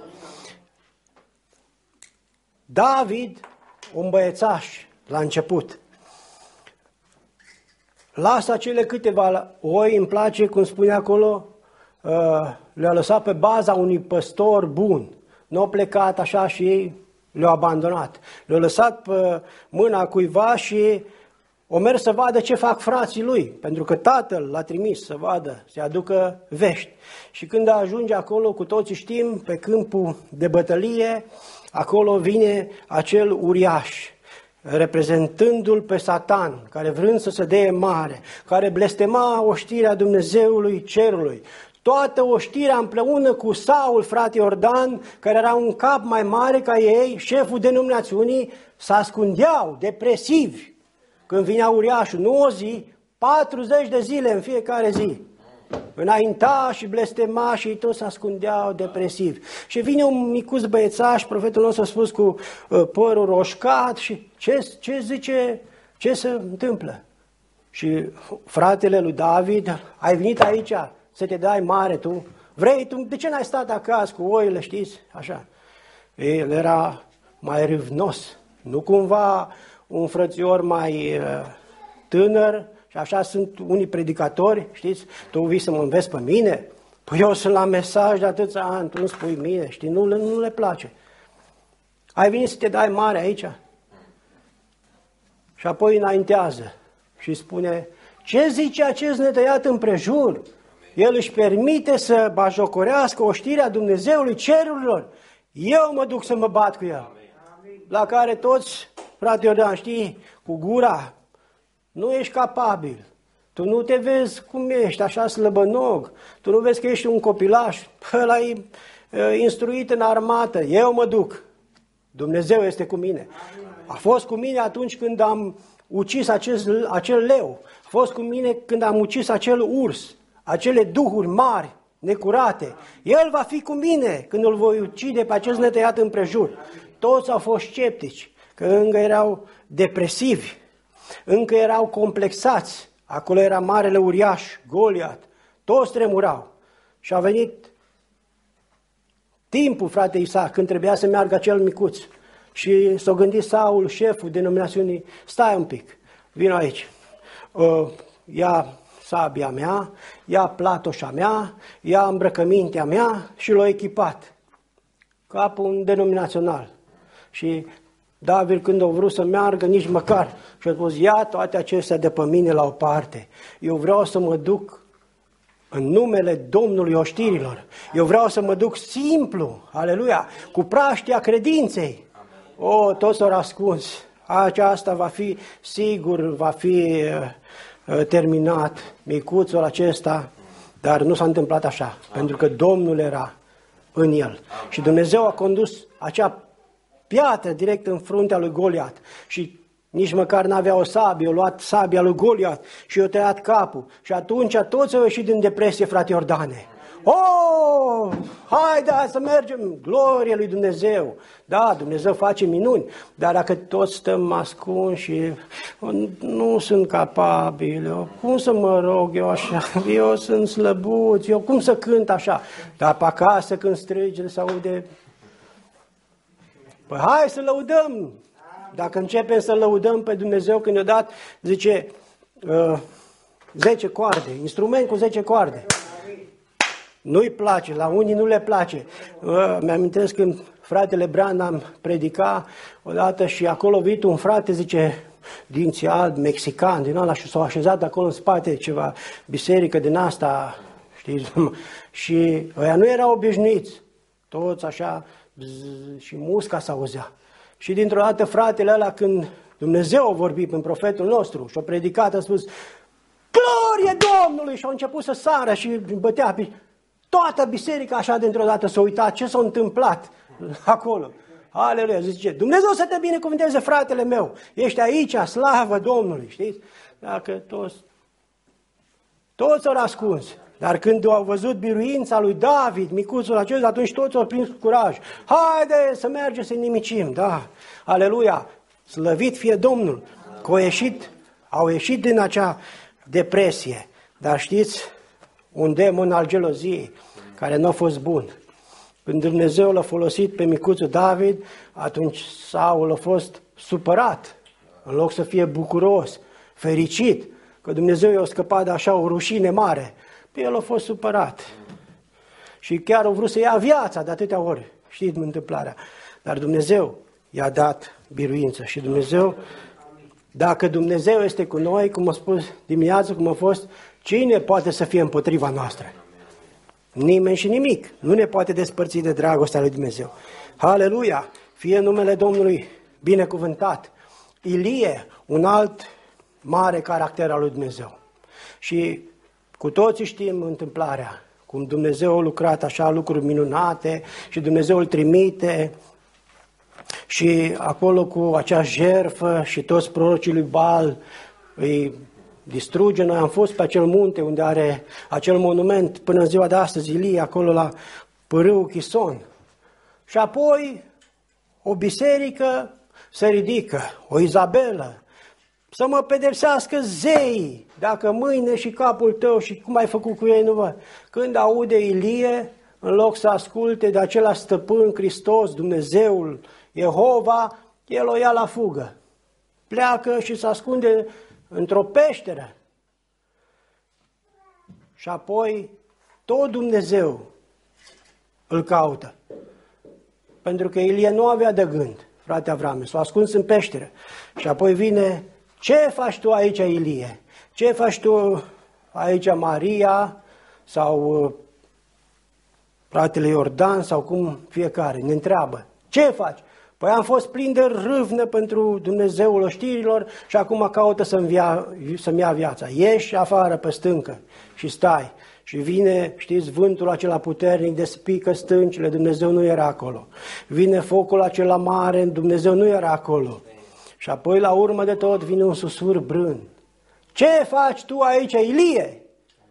[SPEAKER 1] David, un băiețaș la început, lasă acele câteva oi, îmi place cum spune acolo, le-a lăsat pe baza unui păstor bun. Nu au plecat așa și ei le-au abandonat. Le-au lăsat pe mâna cuiva și o mers să vadă ce fac frații lui, pentru că tatăl l-a trimis să vadă, să aducă vești. Și când ajunge acolo, cu toții știm, pe câmpul de bătălie, acolo vine acel uriaș, reprezentându-l pe Satan, care vrând să se dea mare, care blestema oștirea Dumnezeului cerului. Toată oștirea împreună cu Saul, frate Iordan, care era un cap mai mare ca ei, șeful denominațiunii, se ascundeau, depresivi, când vinea uriașul. Nu o zi, 40 de zile în fiecare zi. înainta și blestema și toți se ascundeau depresivi. Și vine un micuț băiețaș, profetul nostru a spus, cu părul roșcat și ce zice, ce se întâmplă? Și fratele lui David, ai venit aici să te dai mare tu? Vrei tu? De ce n-ai stat acasă cu oile, știți? Așa. El era mai râvnos, nu cumva un frățior mai tânăr, și așa sunt unii predicatori, știți? Tu vii să mă înveți pe mine? Păi eu sunt la mesaj de atâția ani, tu îmi spui mie, știi? Nu le place. Ai venit să te dai mare aici? Și apoi înaintează și spune, ce zice acest netăiat împrejur? El își permite să bajocorească oștirea Dumnezeului cerurilor. Eu mă duc să mă bat cu el. La care toți, frate Iordan, știi, cu gura, nu ești capabil. Tu nu te vezi cum ești, așa slăbănog. Tu nu vezi că ești un copilaș. Ăla e instruit în armată. Eu mă duc. Dumnezeu este cu mine. A fost cu mine atunci când am ucis acel leu. A fost cu mine când am ucis acel urs. Acele duhuri mari, necurate. El va fi cu mine când îl voi ucide pe acest netăiat împrejur. Toți au fost sceptici, că încă erau depresivi, încă erau complexați. Acolo era marele uriaș, Goliat. Toți tremurau. Și a venit timpul, frate Isaac, când trebuia să meargă acel micuț. Și s-a gândit Saul, șeful denominațiunii, stai un pic, vino aici. Ia sabia mea, ia platoșa mea, ia îmbrăcămintea mea și l-a echipat. Capul denominațional. Și David, când a vrut să meargă, nici măcar, și-a spus, ia toate acestea de pe mine la o parte. Eu vreau să mă duc în numele Domnului oștirilor. Eu vreau să mă duc simplu, aleluia, cu praștia credinței. O, toți s-au ascuns. Aceasta va fi, sigur, va fi terminat, micuțul acesta, dar nu s-a întâmplat așa, pentru că Domnul era în el. Și Dumnezeu a condus acea piatră direct în fruntea lui Goliat și nici măcar n-avea o sabie, a luat sabia lui Goliat și i-a tăiat capul. Și atunci toți au ieșit din depresie, frate Iordane. Oh, haide să mergem, glorie lui Dumnezeu. Da, Dumnezeu face minuni, dar dacă toți stăm ascunși și nu sunt capabil, cum să mă rog eu așa, eu sunt slăbuț, eu cum să cânt așa? Dar pe acasă când strige se aude, păi hai să lăudăm. Dacă începem să lăudăm pe Dumnezeu când ne-a dat, zice, 10 coarde, instrument cu 10 coarde. Nu-i place, la unii nu le place. Mi-amintesc când fratele Branham predica odată și acolo a venit un frate, zice, dinții albi, mexican, din ăla, și s-au așezat acolo în spate ceva biserică din asta, știți, și ăia nu erau obișnuiți, toți așa, și musca s-auzea. Și dintr-o dată fratele ăla, când Dumnezeu a vorbit prin profetul nostru și a predicat, a spus, glorie Domnului! Și au început să sară și bătea pe toată biserica așa dintr-o dată s-a uitat ce s-a întâmplat acolo. Aleluia! Zice, Dumnezeu să te binecuvânteze, fratele meu! Ești aici, slavă Domnului, știți? Dacă toți s-au ascuns. Dar când au văzut biruința lui David, micuțul acesta, atunci toți au prins curaj. Haide să mergem să-i nimicim, da, aleluia, slăvit fie Domnul, că au ieșit din acea depresie. Dar știți, un demon al geloziei, care nu a fost bun. Când Dumnezeu l-a folosit pe micuțul David, atunci Saul a fost supărat, în loc să fie bucuros, fericit, că Dumnezeu i-a scăpat de așa o rușine mare. El a fost supărat și chiar a vrut să ia viața de atâtea ori. Știți întâmplarea. Dar Dumnezeu i-a dat biruință și Dumnezeu, dacă Dumnezeu este cu noi, cum a spus dimineața, cum a fost, cine poate să fie împotriva noastră? Nimeni și nimic. Nu ne poate despărți de dragostea lui Dumnezeu. Aleluia! Fie numele Domnului binecuvântat. Ilie, un alt mare caracter al lui Dumnezeu. Și cu toții știm întâmplarea, cum Dumnezeu a lucrat așa lucruri minunate și Dumnezeu îl trimite și acolo cu acea jertfă și toți prorocii lui Baal îi distruge. Noi am fost pe acel munte unde are acel monument până în ziua de astăzi, Ilie, acolo la pârâul Chison. Și apoi o biserică se ridică, o Izabelă, să mă pedepsească zeii, dacă mâine și capul tău și cum ai făcut cu ei nu văd. Când aude Ilie, în loc să asculte de acela stăpân Hristos, Dumnezeul, Jehova, el o ia la fugă. Pleacă și se ascunde într-o peșteră. Și apoi tot Dumnezeu îl caută. Pentru că Ilie nu avea de gând, frate Avrame, s-a ascuns în peșteră. Și apoi vine, ce faci tu aici, Ilie? Ce faci tu aici, Maria? Sau fratele Iordan? Sau cum fiecare ne întreabă. Ce faci? Păi am fost plin de râvnă pentru Dumnezeul oștirilor și acum caută să-mi ia viața. Ieși afară pe stâncă și stai. Și vine, știți, vântul acela puternic, despică stâncile, Dumnezeu nu era acolo. Vine focul acela mare, Dumnezeu nu era acolo. Și apoi, la urmă de tot, vine un susur brând. Ce faci tu aici, Ilie?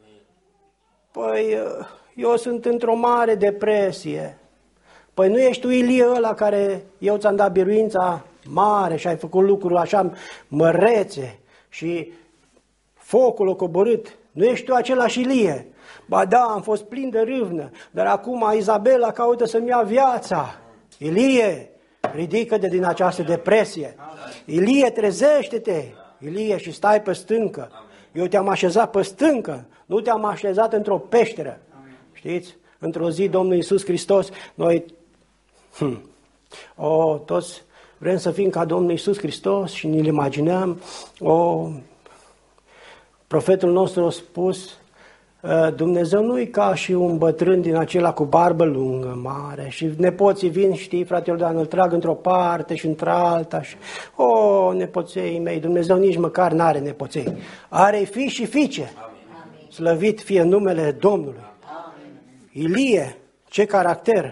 [SPEAKER 1] Păi, eu sunt într-o mare depresie. Păi nu ești tu Ilie ăla care eu ți-am dat biruința mare și ai făcut lucruri așa mărețe și focul a coborât. Nu ești tu același Ilie? Ba da, am fost plin de râvnă, dar acum Izabela caută să-mi ia viața. Ilie, ridică-te din această depresie. Ilie, trezește-te. Ilie, și stai pe stâncă. Eu te-am așezat pe stâncă, nu te-am așezat într-o peșteră. Știți? Într-o zi Domnul Iisus Hristos, noi toți vrem să fim ca Domnul Iisus Hristos și ne-l imaginăm. Profetul nostru a spus, Dumnezeu nu-i ca și un bătrân din acela cu barbă lungă, mare, și nepoții vin, știi, frate Iordan, îl trag într-o parte și într-alta și, nepoței mei, Dumnezeu nici măcar n-are nepoței, are fiici și fiice. Amin. Slăvit fie numele Domnului. Amin. Ilie, ce caracter!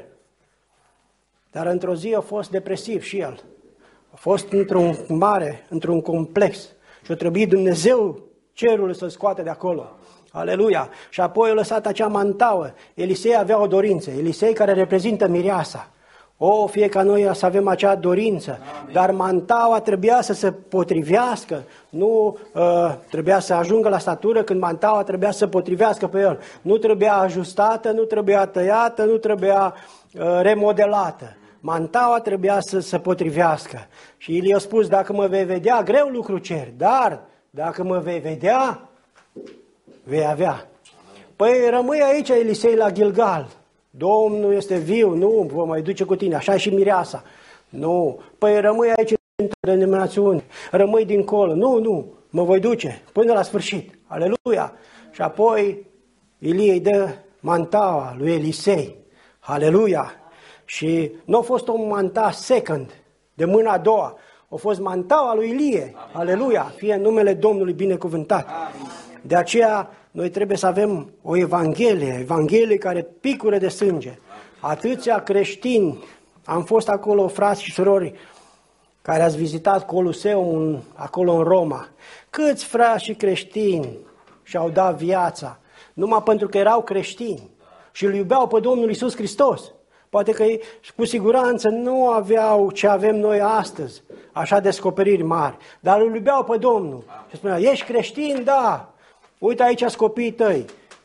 [SPEAKER 1] Dar într-o zi a fost depresiv și el. A fost într-un complex și a trebuit Dumnezeu cerul să-l scoate de acolo. Aleluia! Și apoi a lăsat acea mantauă. Elisei avea o dorință. Elisei care reprezintă mireasa. Fie ca noi să avem acea dorință. Amin. Dar mantaua trebuia să se potrivească. Nu trebuia să ajungă la statură când mantaua trebuia să se potrivească pe el. Nu trebuia ajustată, nu trebuia tăiată, nu trebuia remodelată. Mantaua trebuia să se potrivească. Și Ilie a spus, dacă mă vei vedea, greu lucru cer, dar dacă mă vei vedea, vei avea. Păi rămâi aici, Elisei, la Gilgal. Domnul este viu, nu vă mai duce cu tine, așa și mireasa. Nu, păi rămâi aici între denominațiuni, rămâi dincolo. Nu, mă voi duce până la sfârșit. Aleluia! Și apoi Ilie îi dă mantaua lui Elisei. Aleluia! Și nu a fost o manta second, de mâna a doua. A fost mantaua lui Ilie. Amin. Aleluia! Fie numele Domnului binecuvântat. Amin. De aceea noi trebuie să avem o Evanghelie care picură de sânge. Atâția creștini, am fost acolo, frați și surori, care ați vizitat Coluseum acolo în Roma. Câți frați și creștini și-au dat viața numai pentru că erau creștini și îl iubeau pe Domnul Iisus Hristos. Poate că cu siguranță nu aveau ce avem noi astăzi, așa descoperiri mari, dar îl iubeau pe Domnul. Și spunea, ești creștin? Da. Uite aici sunt copiii tăi.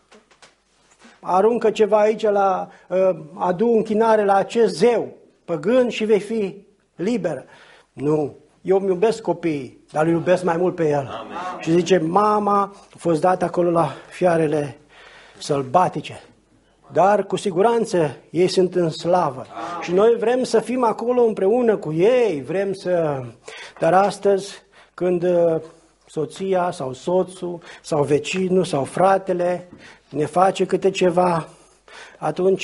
[SPEAKER 1] Aruncă ceva aici, adu închinare la acest zeu păgân și vei fi liberă. Nu, eu îmi iubesc copiii, dar îl iubesc mai mult pe el. Amin. Și zice, mama a fost dată acolo la fiarele sălbatice. Dar cu siguranță ei sunt în slavă. Și noi vrem să fim acolo împreună cu ei, Dar astăzi, când soția sau soțul sau vecinul sau fratele ne face câte ceva, atunci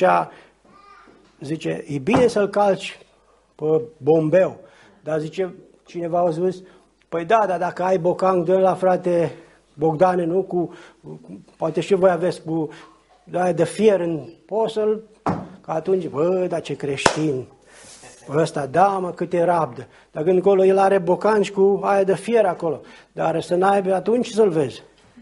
[SPEAKER 1] zice, e bine să-l calci pe bombeu. Dar zice, cineva a zis, păi da, dar dacă ai bocanc de la frate Bogdane, nu? Poate și voi aveți cu de fier în poți să-l... Că atunci, dar ce creștin! Ăsta, da, mă, cât e rabdă. Dar când acolo el are bocanci cu aia de fier acolo. Dar să n-aibă, atunci să-l vezi.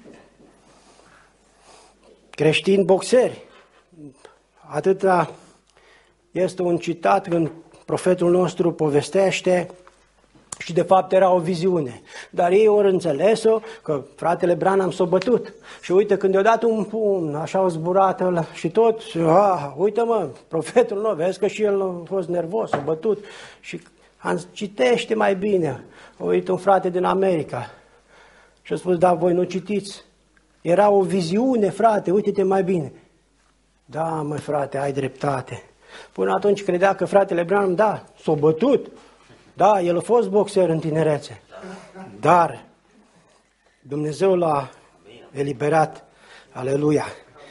[SPEAKER 1] Creștini boxeri. Atâta este un citat când profetul nostru povestește și de fapt era o viziune. Dar ei ori înțeles-o că fratele Branham s-a bătut. Și uite, când i-a dat un pumn, așa au zburat ăla, și tot, uite mă, profetul nostru, vezi că și el a fost nervos, s-a bătut. Și citește mai bine. Uite un frate din America. Și a spus, da, voi nu citiți. Era o viziune, frate, uite-te mai bine. Da, mă, frate, ai dreptate. Până atunci credea că fratele Branham, da, s-a bătut. Da, el a fost boxer în tinerețe. Dar Dumnezeu l-a eliberat. Aleluia.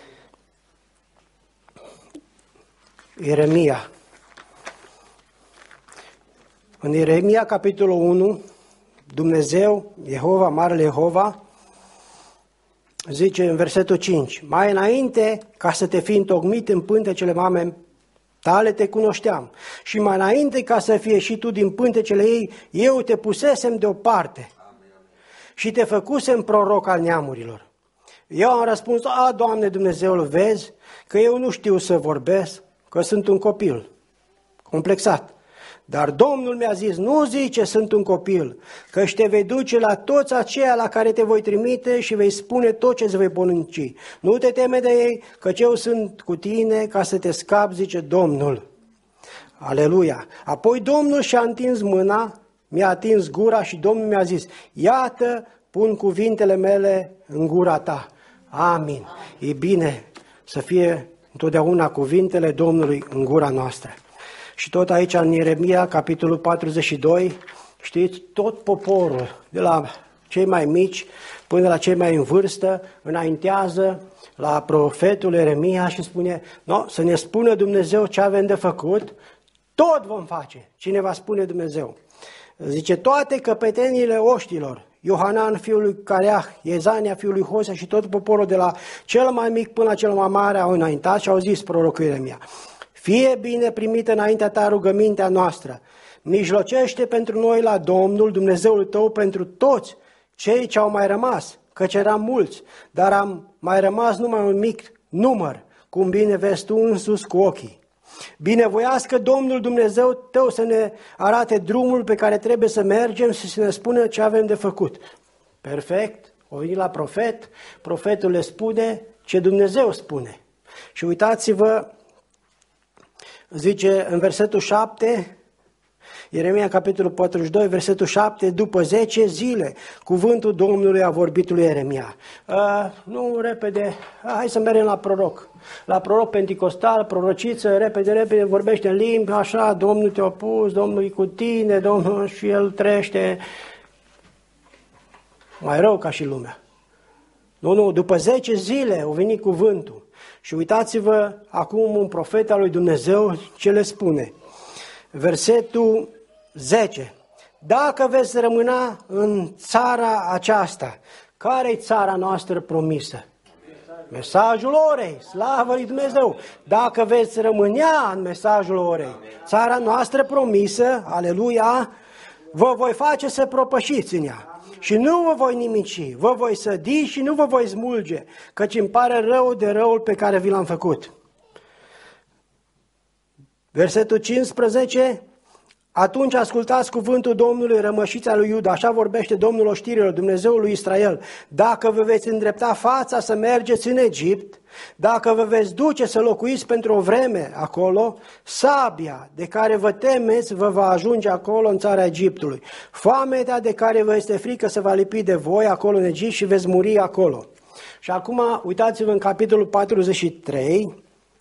[SPEAKER 1] Ieremia. În Ieremia, capitolul 1, Dumnezeu, Jehova, Marele Jehova, zice în versetul 5, mai înainte, ca să te fi întocmit în pântecele mamei tale, te cunoșteam. Și mai înainte, ca să fie și tu din pântecele ei, eu te pusesem deoparte și te făcusem proroc al neamurilor. Eu am răspuns, Doamne Dumnezeul, vezi că eu nu știu să vorbesc, că sunt un copil complexat. Dar Domnul mi-a zis, nu zice sunt un copil, că te vei duce la toți aceia la care te voi trimite și vei spune tot ce îți vei porunci. Nu te teme de ei, căci eu sunt cu tine ca să te scapi, zice Domnul. Aleluia! Apoi Domnul și-a întins mâna, mi-a atins gura și Domnul mi-a zis, iată, pun cuvintele mele în gura ta. Amin. E bine să fie întotdeauna cuvintele Domnului în gura noastră. Și tot aici în Ieremia, capitolul 42, știți, tot poporul, de la cei mai mici până la cei mai în vârstă, înaintează la profetul Ieremia și spune, să ne spună Dumnezeu ce avem de făcut, tot vom face. Cine va spune Dumnezeu? Zice, toate căpeteniile oștilor, Iohanan fiul lui Careah, Iezania fiul lui Hosea și tot poporul de la cel mai mic până la cel mai mare au înaintat și au zis prorocul Ieremia, fie bine primită înaintea ta rugămintea noastră, mijlocește pentru noi la Domnul, Dumnezeul tău, pentru toți cei ce au mai rămas, căci eram mulți, dar am mai rămas numai un mic număr, cum bine vezi tu însus cu ochii. Binevoiască Domnul Dumnezeu tău să ne arate drumul pe care trebuie să mergem și să ne spună ce avem de făcut. Perfect, o venit la profet, profetul le spune ce Dumnezeu spune. Și uitați-vă, zice în versetul 7, Ieremia, capitolul 42, versetul 7, după 10 zile, cuvântul Domnului a vorbit lui Ieremia. Nu, repede, hai să mergem la proroc. La proroc penticostal, prorociță, repede, vorbește în limbi, așa, Domnul te-a pus, Domnul e cu tine, Domnul și el trește mai rău ca și lumea. Nu, după 10 zile a venit cuvântul. Și uitați-vă acum un profet al lui Dumnezeu ce le spune. Versetul 10. Dacă veți rămâna în țara aceasta, care-i țara noastră promisă? Mesajul orei, slavă lui Dumnezeu. Dacă veți rămânea în mesajul orei, țara noastră promisă, aleluia, vă voi face să propășiți în ea. Și nu vă voi nimici, vă voi sădi și nu vă voi smulge, căci îmi pare rău de răul pe care vi l-am făcut. Versetul 15. Atunci ascultați cuvântul Domnului, rămășița lui Iuda, așa vorbește Domnul oștirilor, Dumnezeul lui Israel. Dacă vă veți îndrepta fața să mergeți în Egipt, dacă vă veți duce să locuiți pentru o vreme acolo, sabia de care vă temeți vă va ajunge acolo în țara Egiptului. Foametea de care vă este frică se va lipi de voi acolo în Egipt și veți muri acolo. Și acum uitați-vă în capitolul 43,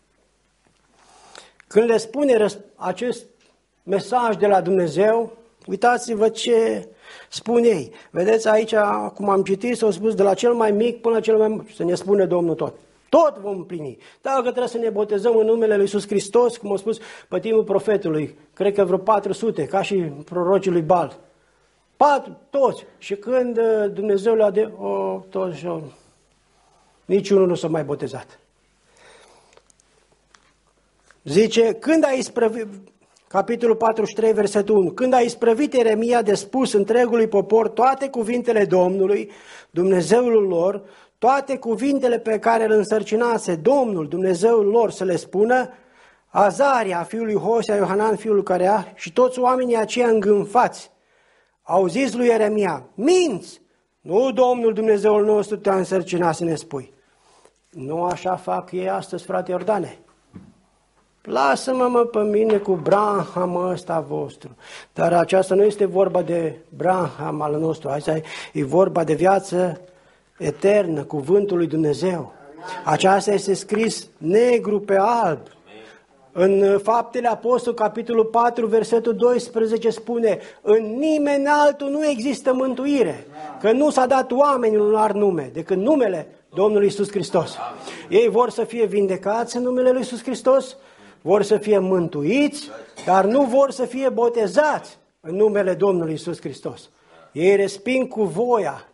[SPEAKER 1] când le spune acest mesaj de la Dumnezeu, uitați-vă ce spun ei. Vedeți aici, cum am citit, s-au spus de la cel mai mic până la cel mai mare, să ne spună Domnul tot. Tot vom împlini. Dacă trebuie să ne botezăm în numele lui Iisus Hristos, cum a spus pe timpul profetului, cred că vreo 400, ca și prorocii lui Bal. Toți. Și când Dumnezeu le-a toți, niciunul nu s-a mai botezat. Zice, capitolul 43, versetul 1. Când a isprăvit Ieremia de spus întregului popor toate cuvintele Domnului, Dumnezeul lor, toate cuvintele pe care îl însărcinase Domnul, Dumnezeul lor, să le spună, Azaria, fiul lui Hosea, Iohanan, fiul lui Carea, și toți oamenii aceia îngânfați au zis lui Ieremia, minți! Nu Domnul Dumnezeul nostru te-a însărcinat să ne spui. Nu așa fac ei astăzi, frate Iordane. Lasă-mă pe mine cu Branham ăsta vostru. Dar aceasta nu este vorba de Branham al nostru. Asta e vorba de viață eternă, cuvântul lui Dumnezeu. Aceasta este scris negru pe alb. În Faptele Apostol, capitolul 4, versetul 12 spune, în nimeni altul nu există mântuire, că nu s-a dat oamenilor un alt nume decât numele Domnului Iisus Hristos. Ei vor să fie vindecați în numele Lui Iisus Hristos, vor să fie mântuiți, dar nu vor să fie botezați în numele Domnului Iisus Hristos. Ei resping cu voia.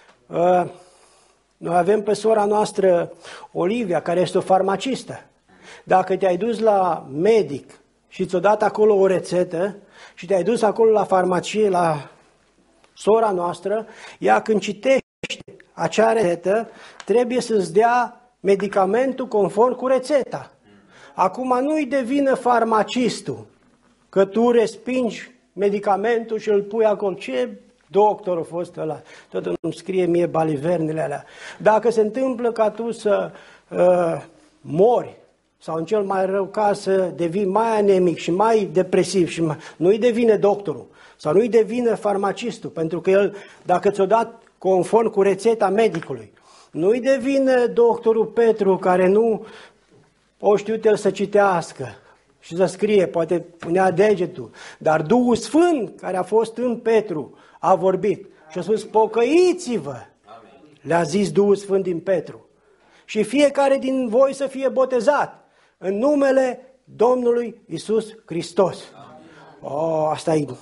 [SPEAKER 1] Noi avem pe sora noastră, Olivia, care este o farmacistă. Dacă te-ai dus la medic și ți-o dat acolo o rețetă și te-ai dus acolo la farmacie, la sora noastră, ea când citește acea rețetă, trebuie să-ți dea medicamentul conform cu rețeta. Acum nu-i de vină farmacistul că tu respingi medicamentul și îl pui acolo. Ce doctor a fost ăla? Tot îmi scrie mie balivernele alea. Dacă se întâmplă ca tu să mori, sau în cel mai rău caz să devii mai anemic și mai depresiv, și nu-i devine doctorul sau nu-i devine farmacistul, pentru că el, dacă ți-o dat conform cu rețeta medicului, nu-i devine doctorul Petru care nu o știut el să citească și să scrie, poate punea degetul, dar Duhul Sfânt care a fost în Petru a vorbit și a spus pocăiți-vă, le-a zis Duhul Sfânt din Petru, și fiecare din voi să fie botezat în numele Domnului Iisus Hristos. Asta e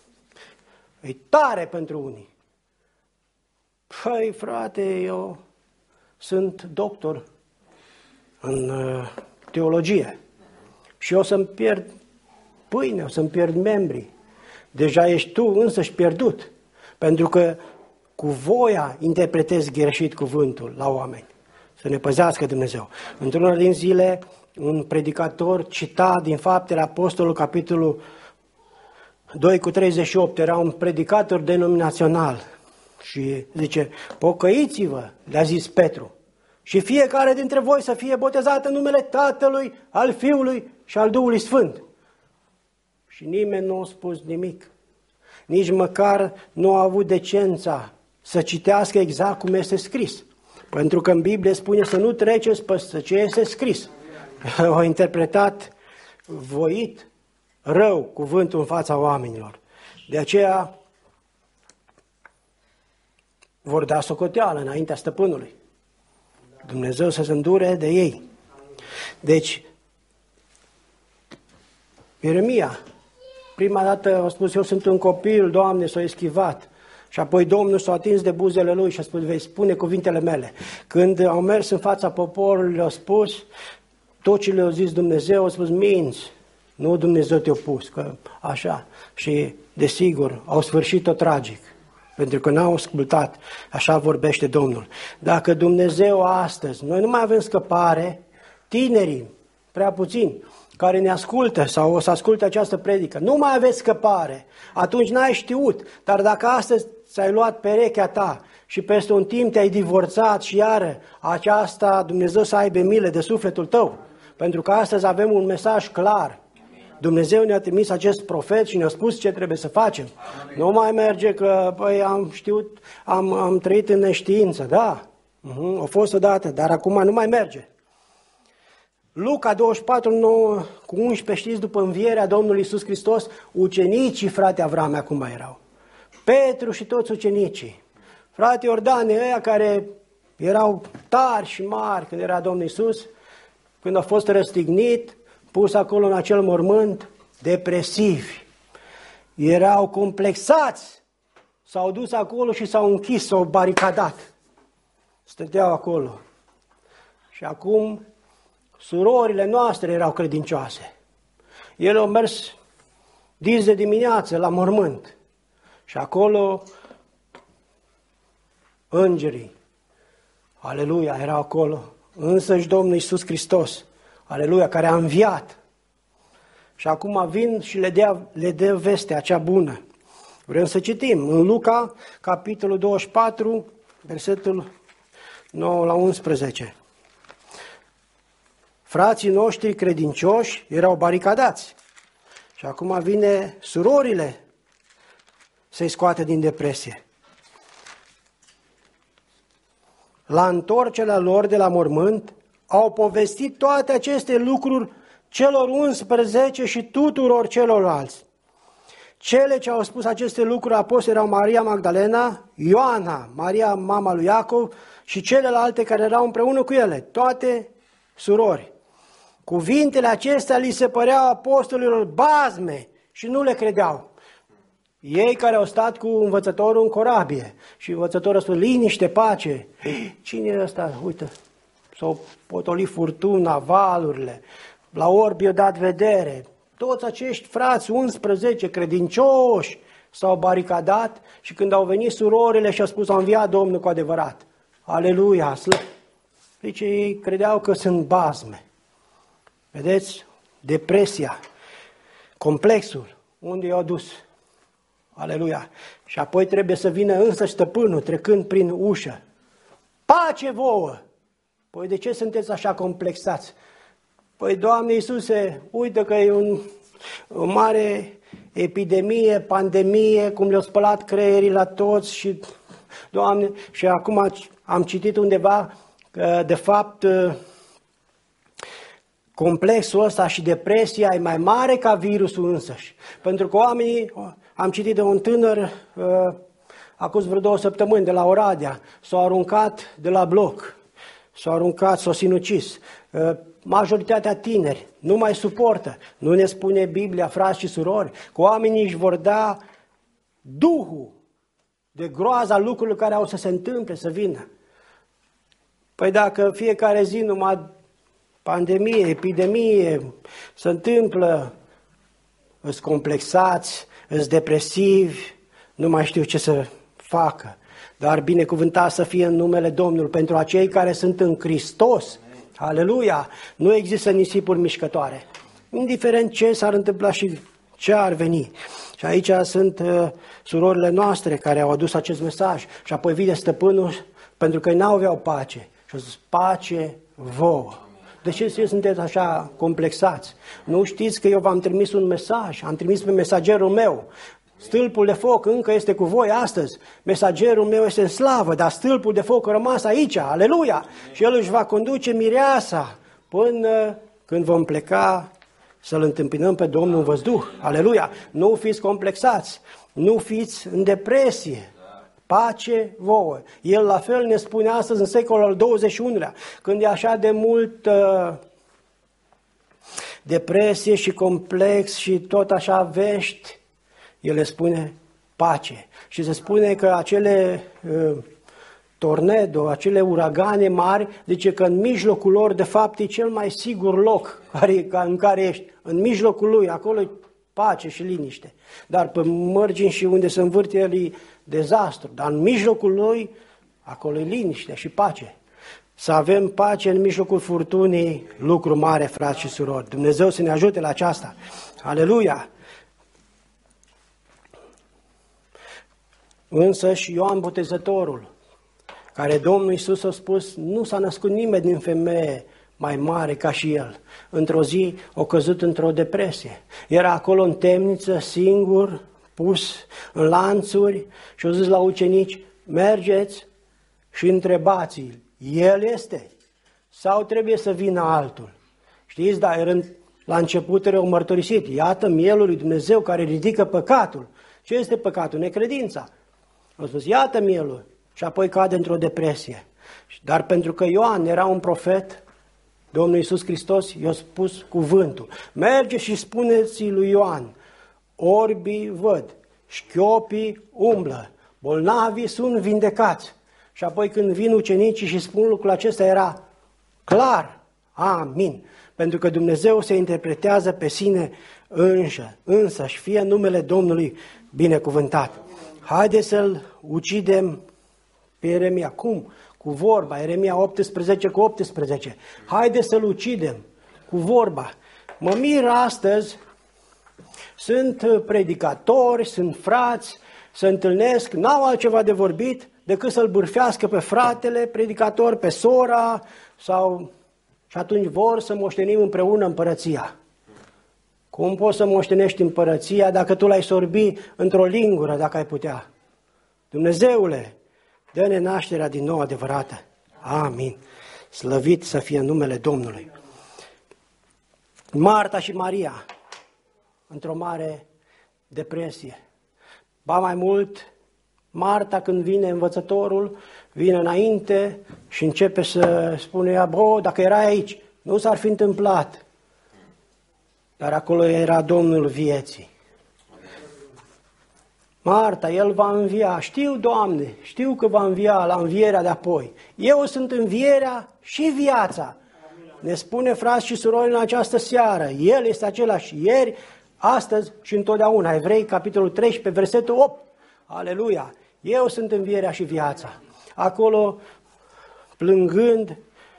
[SPEAKER 1] tare pentru unii. Păi, frate, eu sunt doctor în teologie și o să-mi pierd pâine, o să-mi pierd membrii. Deja ești tu însăși pierdut, pentru că cu voia interpretezi greșit cuvântul la oameni. Să ne păzească Dumnezeu. Într-una din zile, un predicator cita din Faptele Apostolului, capitolul 2 cu 38, era un predicator denominațional și zice, pocăiți-vă, le-a zis Petru, și fiecare dintre voi să fie botezat în numele Tatălui, al Fiului și al Duhului Sfânt. Și nimeni nu a spus nimic. Nici măcar nu a avut decența să citească exact cum este scris. Pentru că în Biblie spune să nu treceți peste ce este scris. Au interpretat voit rău cuvântul în fața oamenilor. De aceea vor da socoteală înaintea stăpânului. Dumnezeu să se îndure de ei. Deci, Ieremia, prima dată a spus, eu sunt un copil, Doamne, s-a eschivat. Și apoi Domnul s-a atins de buzele lui și a spus, vei spune cuvintele mele. Când au mers în fața poporului, le-au spus, tot ce le-a zis Dumnezeu, au spus, minți, nu Dumnezeu te-a pus, că așa. Și, desigur, au sfârșit-o tragic, pentru că n-au ascultat, așa vorbește Domnul. Dacă Dumnezeu astăzi, noi nu mai avem scăpare, tinerii, prea puțini, care ne ascultă sau o să asculte această predică, nu mai aveți scăpare, atunci n-ai știut, dar dacă astăzi ți-ai luat perechea ta și peste un timp te-ai divorțat și iară aceasta, Dumnezeu să aibă milă de sufletul tău, pentru că astăzi avem un mesaj clar. Dumnezeu ne-a trimis acest profet și ne-a spus ce trebuie să facem. Nu mai merge că, păi, am știut, am trăit în neștiință, da, a fost odată, dar acum nu mai merge. Luca 24, 9 cu 11, știți, după învierea Domnului Iisus Hristos, ucenicii, frate Avram, acum erau. Petru și toți ucenicii. Frate Iordane, ăia care erau tari și mari când era Domnul Iisus, când a fost răstignit, pus acolo în acel mormânt, depresivi. Erau complexați. S-au dus acolo și s-au închis, s-au baricadat. Stăteau acolo. Și acum surorile noastre erau credincioase. Ele au mers dis de dimineață la mormânt. Și acolo îngerii, aleluia, erau acolo. Însăși Domnul Iisus Hristos, aleluia, care a înviat. Și acum vin și le dă vestea cea bună. Vrem să citim în Luca, capitolul 24, versetul 9 la 11. Frații noștri credincioși erau baricadați. Și acum vine surorile să-i scoate din depresie. La întorcerea lor de la mormânt, au povestit toate aceste lucruri celor 11 și tuturor celorlalți. Cele ce au spus aceste lucruri apostoli erau Maria Magdalena, Ioana, Maria mama lui Iacov și celelalte care erau împreună cu ele, toate surori. Cuvintele acestea li se păreau apostolilor bazme și nu le credeau. Ei care au stat cu învățătorul în corabie și învățătorul a spus, liniște, pace. Cine e ăsta? Uite, s-au potolit furtuna, valurile, la orbi i-a dat vedere. Toți acești frați, 11 credincioși, s-au baricadat și când au venit surorile și au spus, a înviat Domnul cu adevărat. Aleluia! Deci ei credeau că sunt bazme. Vedeți? Depresia, complexul, unde i-au dus? Aleluia! Și apoi trebuie să vină însă stăpânul trecând prin ușă. Pace vouă! Păi de ce sunteți așa complexați? Păi, Doamne Iisuse, uite că e o mare epidemie, pandemie, cum le-au spălat creierii la toți și, Doamne, și acum am citit undeva că, de fapt, complexul ăsta și depresia e mai mare ca virusul însăși. Pentru că oamenii, am citit de un tânăr, acum vreo 2 săptămâni, de la Oradea, s-au aruncat de la bloc, s-au sinucis. Majoritatea tineri nu mai suportă. Nu ne spune Biblia, frați și surori, că oamenii își vor da duhul de groaza lucrurilor care au să se întâmple, să vină. Păi dacă fiecare zi numai pandemie, epidemie se întâmplă, îs complexați, îs depresivi, nu mai știu ce să facă. Dar binecuvântat să fie în numele Domnului pentru acei care sunt în Hristos. Aleluia! Nu există nisipuri mișcătoare. Indiferent ce s-ar întâmpla și ce ar veni. Și aici sunt surorile noastre care au adus acest mesaj. Și apoi vine stăpânul pentru că ei n-aveau pace. Și au zis, pace vouă. De ce sunteți așa complexați? Nu știți că eu v-am trimis un mesaj? Am trimis pe mesagerul meu. Stâlpul de foc încă este cu voi astăzi. Mesagerul meu este în slavă, dar stâlpul de foc a rămas aici. Aleluia! Și el își va conduce mireasa până când vom pleca să-L întâmpinăm pe Domnul în văzduh. Aleluia! Nu fiți complexați, nu fiți în depresie. Pace vouă. El la fel ne spune astăzi în secolul al XXI-lea, când e așa de mult depresie și complex și tot așa vești, el le spune pace. Și se spune că acele tornado, acele uragane mari, zice că în mijlocul lor, de fapt, e cel mai sigur loc în care ești. În mijlocul lui, acolo e pace și liniște. Dar pe mărgini și unde se învârte el e dezastru. Dar în mijlocul lui, acolo e liniște și pace. Să avem pace în mijlocul furtunii, lucru mare, frați și surori. Dumnezeu să ne ajute la aceasta. Aleluia! Însă și Ioan Botezătorul, care Domnul Iisus a spus, nu s-a născut nimeni din femeie mai mare ca și el. Într-o zi a căzut într-o depresie. Era acolo în temniță, singur, pus în lanțuri și a zis la ucenici, mergeți și întrebați-l, el este? Sau trebuie să vină altul? Știți, dar la început erau mărturisit, iată mielul lui Dumnezeu care ridică păcatul. Ce este păcatul? Necredința. A spus, iată mielul. Și apoi cade într-o depresie. Dar pentru că Ioan era un profet, Domnul Iisus Hristos i-a spus cuvântul. Merge și spuneți lui Ioan, orbii văd, șchiopii umblă, bolnavii sunt vindecați. Și apoi când vin ucenicii și spun lucrul acesta era clar. Amin. Pentru că Dumnezeu se interpretează pe sine însăși fie numele Domnului binecuvântat. Haideți să-l ucidem pe Ieremia. Cum? Cu vorba. Ieremia 18:18. Haideți să-l ucidem cu vorba. Mă mir astăzi, sunt predicatori, sunt frați, se întâlnesc, n-au altceva de vorbit decât să-l bârfească pe fratele predicator, pe sora, și atunci vor să moștenim împreună împărăția. Cum poți să moștenești împărăția dacă tu l-ai sorbi într-o lingură, dacă ai putea? Dumnezeule, dă-ne nașterea din nou adevărată. Amin. Slăvit să fie numele Domnului. Marta și Maria, într-o mare depresie. Ba mai mult, Marta, când vine învățătorul, vine înainte și începe să spune, dacă erai aici, nu s-ar fi întâmplat. Dar acolo era Domnul vieții. Marta, El va învia. Știu, Doamne, știu că va învia la învierea de apoi. Eu sunt învierea și viața. Ne spune, frați și surori, în această seară. El este același ieri, astăzi și întotdeauna. Evrei, capitolul 13, versetul 8. Aleluia! Eu sunt învierea și viața. Acolo, plângând,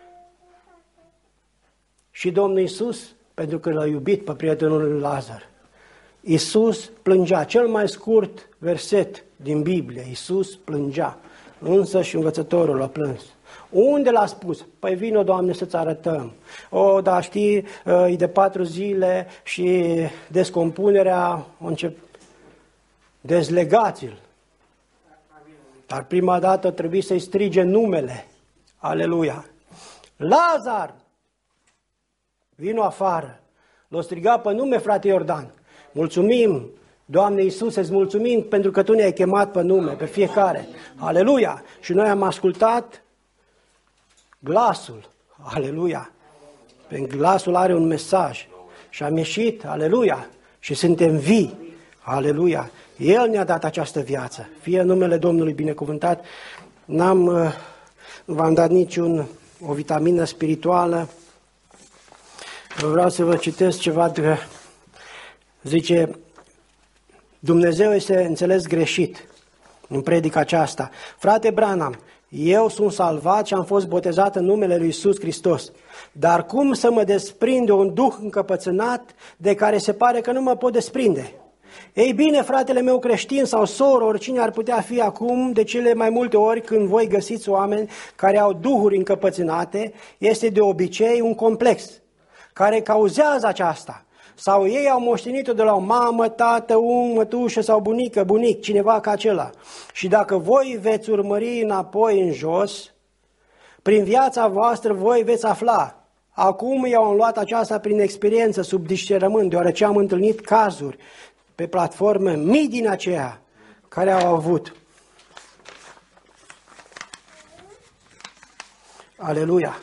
[SPEAKER 1] și Domnul Iisus, pentru că l-a iubit pe prietenul lui Lazar. Iisus plângea, cel mai scurt verset din Biblie. Iisus plângea, însă și învățătorul a plâns. Unde l-a spus? Păi vino, Doamne, să-ți arătăm. Dar știi, e de 4 zile și descompunerea dezlegați-l. Dar prima dată trebuie să-i strige numele. Aleluia! Lazar! Vino afară. L-o striga pe nume, frate Iordan. Mulțumim, Doamne Iisuse, îți mulțumim pentru că Tu ne-ai chemat pe nume, pe fiecare. Aleluia! Și noi am ascultat glasul. Aleluia! Pentru glasul are un mesaj. Și am ieșit, aleluia! Și suntem vii. Aleluia! El ne-a dat această viață. Fie numele Domnului binecuvântat. Nu v-am dat o vitamină spirituală. Vreau să vă citesc ceva de... Zice, Dumnezeu este înțeles greșit în predica aceasta. Frate Branham, eu sunt salvat și am fost botezat în numele lui Iisus Hristos. Dar cum să mă desprinde un duh încăpățânat de care se pare că nu mă pot desprinde? Ei bine, fratele meu creștin sau soră, oricine ar putea fi acum, de cele mai multe ori când voi găsiți oameni care au duhuri încăpățânate, este de obicei un complex care cauzează aceasta. Sau ei au moștenit-o de la o mamă, tată, mătușă sau bunică, bunic, cineva ca acela. Și dacă voi veți urmări înapoi în jos, prin viața voastră voi veți afla. Acum eu am luat aceasta prin experiență, sub discernământ, deoarece am întâlnit cazuri pe platformă, mii din aceia care au avut. Aleluia!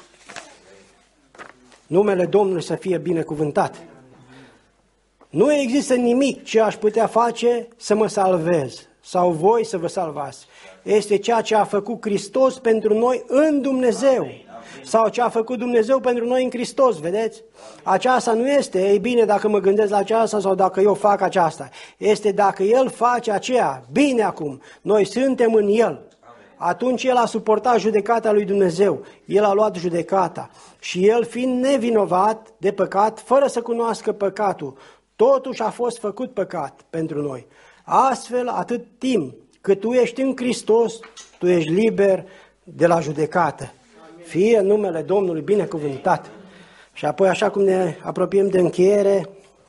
[SPEAKER 1] Numele Domnului să fie binecuvântat. Nu există nimic ce aș putea face să mă salvez sau voi să vă salvați. Este ceea ce a făcut Hristos pentru noi în Dumnezeu. Sau ce a făcut Dumnezeu pentru noi în Hristos, vedeți? Aceasta nu este, ei bine, dacă mă gândesc la aceasta sau dacă eu fac aceasta. Este dacă El face aceea, bine acum, noi suntem în El. Atunci El a suportat judecata lui Dumnezeu, El a luat judecata și El fiind nevinovat de păcat, fără să cunoască păcatul, totuși a fost făcut păcat pentru noi. Astfel, atât timp cât tu ești în Hristos, tu ești liber de la judecată. Fie numele Domnului binecuvântat. Și apoi, așa cum ne apropiem de încheiere,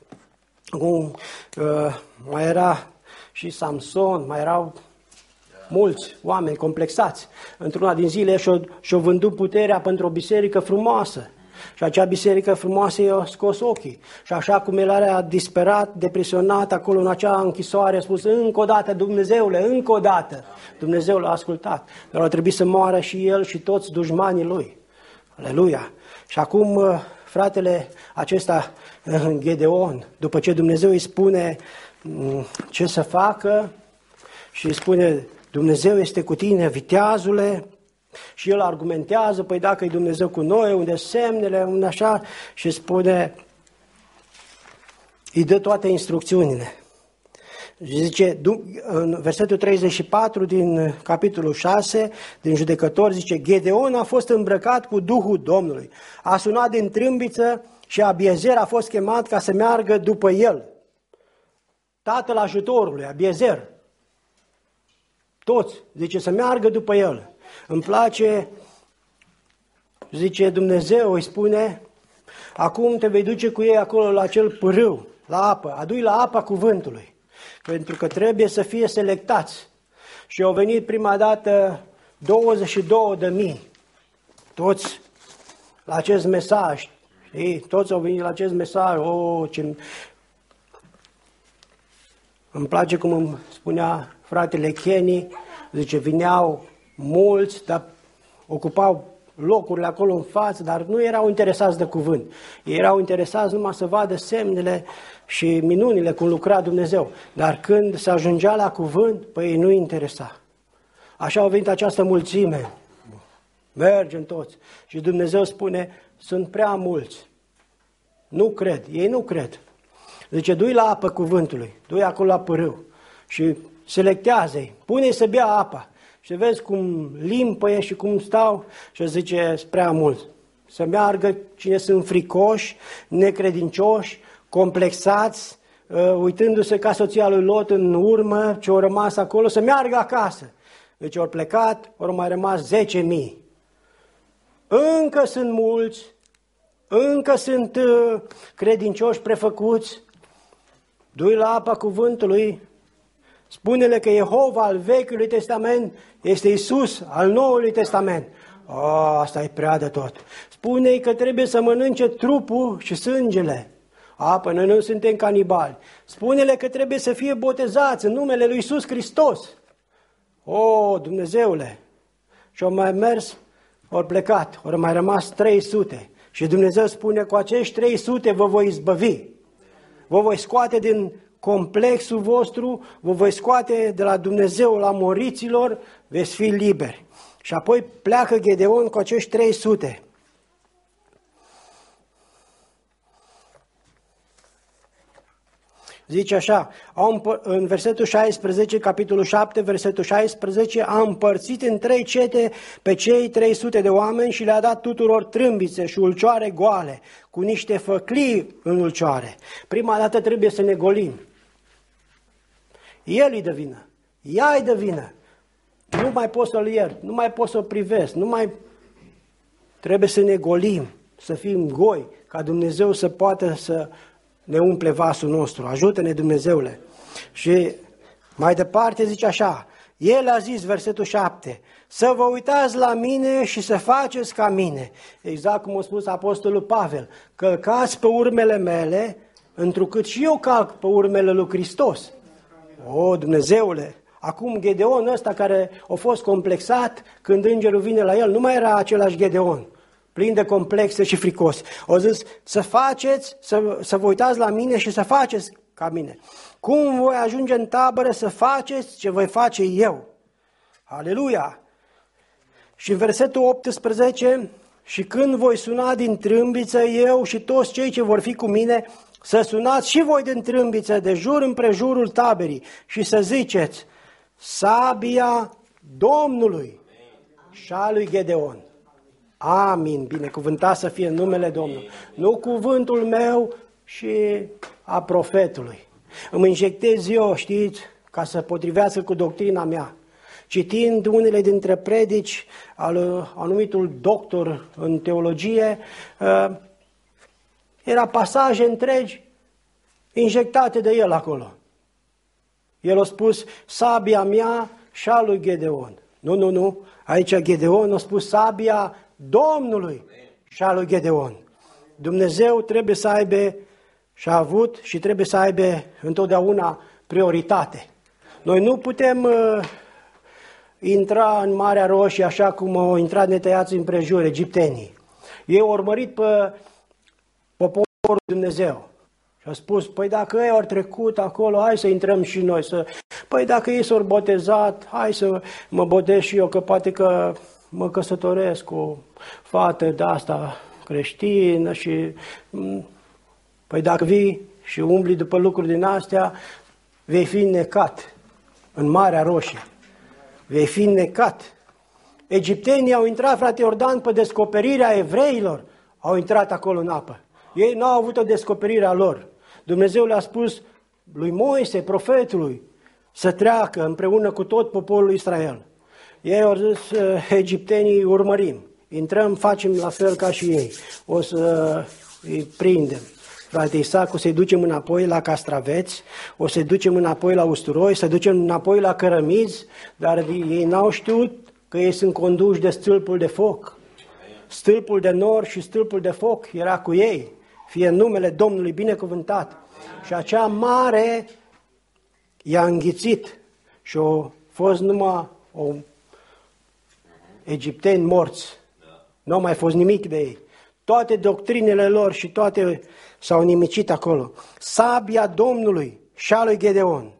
[SPEAKER 1] mai era și Samson, mai erau mulți oameni complexați. Într-una din zile și-o vândut puterea pentru o biserică frumoasă. Și acea biserică frumoasă i-a scos ochii. Și așa cum el era disperat, depresionat, acolo în acea închisoare, a spus, încă o dată, Dumnezeule, încă o dată. Dumnezeu l-a ascultat. Dar a trebuit să moară și el și toți dușmanii lui. Aleluia! Și acum fratele acesta, Gedeon, după ce Dumnezeu îi spune ce să facă și îi spune, Dumnezeu este cu tine, viteazule, și el argumentează, păi dacă e Dumnezeu cu noi, unde semnele, unde așa, și spune, îi dă toate instrucțiunile. Zice, în versetul 34 din capitolul 6, din Judecători, zice, Gedeon a fost îmbrăcat cu Duhul Domnului, a sunat din trâmbiță și Abiezer a fost chemat ca să meargă după el. Tatăl ajutorului, Abiezer, toți, zice, să meargă după el. Îmi place, zice Dumnezeu, îi spune, acum te vei duce cu ei acolo la acel pârâu, la apă, adu-i la apa cuvântului. Pentru că trebuie să fie selectați. Și au venit prima dată 22.000, toți la acest mesaj. Știi? Toți au venit la acest mesaj. Îmi place cum îmi spunea fratele Kenny, zice, vineau mulți, dar ocupau locurile acolo în față, dar nu erau interesați de cuvânt. Ei erau interesați numai să vadă semnele și minunile cum lucra Dumnezeu. Dar când se ajungea la cuvânt, pe ei nu-i interesa. Așa au venit această mulțime. Mergem toți. Și Dumnezeu spune, sunt prea mulți. Nu cred. Ei nu cred. Zice, du-i la apă cuvântului. Du-i acolo la pârâu. Și selectează-i. Pune-i să bea apa. Și vezi cum limpăie și cum stau și zice, prea mult. Să meargă cine sunt fricoși, necredincioși, complexați, uitându-se ca soția lui Lot în urmă, ce au rămas acolo, să meargă acasă. Deci au plecat, au mai rămas 10.000. Încă sunt mulți, încă sunt credincioși prefăcuți. Du-i la apa cuvântului. Spune-le că Jehova al Vechiului Testament este Iisus al Noului Testament. Asta e prea de tot. Spune-i că trebuie să mănânce trupul și sângele. Păi noi nu suntem canibali. Spune-le că trebuie să fie botezați în numele lui Iisus Hristos. Dumnezeule! Și au mai mers, au plecat, au mai rămas 300. Și Dumnezeu spune, cu acești 300 vă voi izbăvi. Vă voi scoate din complexul vostru, vă voi scoate de la Dumnezeu la moriților, veți fi liberi. Și apoi pleacă Gedeon cu acești 300. Zice așa, în versetul 16, capitolul 7, versetul 16, a împărțit în 3 cete pe cei 300 de oameni și le-a dat tuturor trâmbițe și ulcioare goale, cu niște făclii în ulcioare. Prima dată trebuie să ne golim. El îi dă vină, ea îi dă vină. Nu mai pot să-l iert, nu mai pot să-l privesc, trebuie să ne golim, să fim goi, ca Dumnezeu să poată să ne umple vasul nostru. Ajută-ne, Dumnezeule. Și mai departe zice așa, el a zis, versetul 7, să vă uitați la mine și să faceți ca mine. Exact cum a spus apostolul Pavel, călcați pe urmele mele, întrucât și eu calc pe urmele lui Hristos. Dumnezeule! Acum Gedeon ăsta care a fost complexat, când îngerul vine la el, nu mai era același Gedeon, plin de complexe și fricos. Au zis să faceți, să vă uitați la mine și să faceți ca mine. Cum voi ajunge în tabără să faceți ce voi face eu? Aleluia! Și în versetul 18, și când voi suna din trâmbiță eu și toți cei ce vor fi cu mine, să sunați și voi din trâmbiță de jur împrejurul taberii și să ziceți, sabia Domnului și a lui Gedeon. Amin, binecuvântat să fie numele Domnului. Nu cuvântul meu și a profetului. Îmi injectez eu, știți, ca să potrivească cu doctrina mea. Citind unele dintre predici al anumitul doctor în teologie, era pasaje întregi injectate de el acolo. El a spus, sabia mea și a lui Gedeon. Nu. Aici Gedeon a spus sabia Domnului și a lui Gedeon. Dumnezeu trebuie să aibă și a avut și trebuie să aibă întotdeauna prioritate. Noi nu putem intra în Marea Roșie așa cum au intrat netăiați împrejur egiptenii. Ei au urmărit pe poporul Dumnezeu. Și a spus, păi dacă ei au trecut acolo, hai să intrăm și noi. Păi dacă ei s-au botezat, hai să mă botez și eu, că poate că mă căsătoresc cu o fată de asta creștină și... Păi dacă vii și umbli după lucruri din astea, vei fi necat în Marea Roșie. Vei fi necat. Egiptenii au intrat, frate Iordan, pe descoperirea evreilor, au intrat acolo în apă. Ei nu au avut o descoperire a lor. Dumnezeu le-a spus lui Moise, profetului, să treacă împreună cu tot poporul Israel. Ei au zis, egiptenii, urmărim, intrăm, facem la fel ca și ei, o să îi prindem. Frate Isaac, o să-i ducem înapoi la castraveți, o să-i ducem înapoi la usturoi, să ducem înapoi la cărămizi, dar ei n-au știut că ei sunt conduși de stâlpul de foc. Stâlpul de nor și stâlpul de foc era cu ei, fie numele Domnului binecuvântat. Și acea mare i-a înghițit și au fost numai egipteni morți. Nu a mai fost nimic de ei. Toate doctrinele lor și toate s-au nimicit acolo. Sabia Domnului și a lui Gedeon.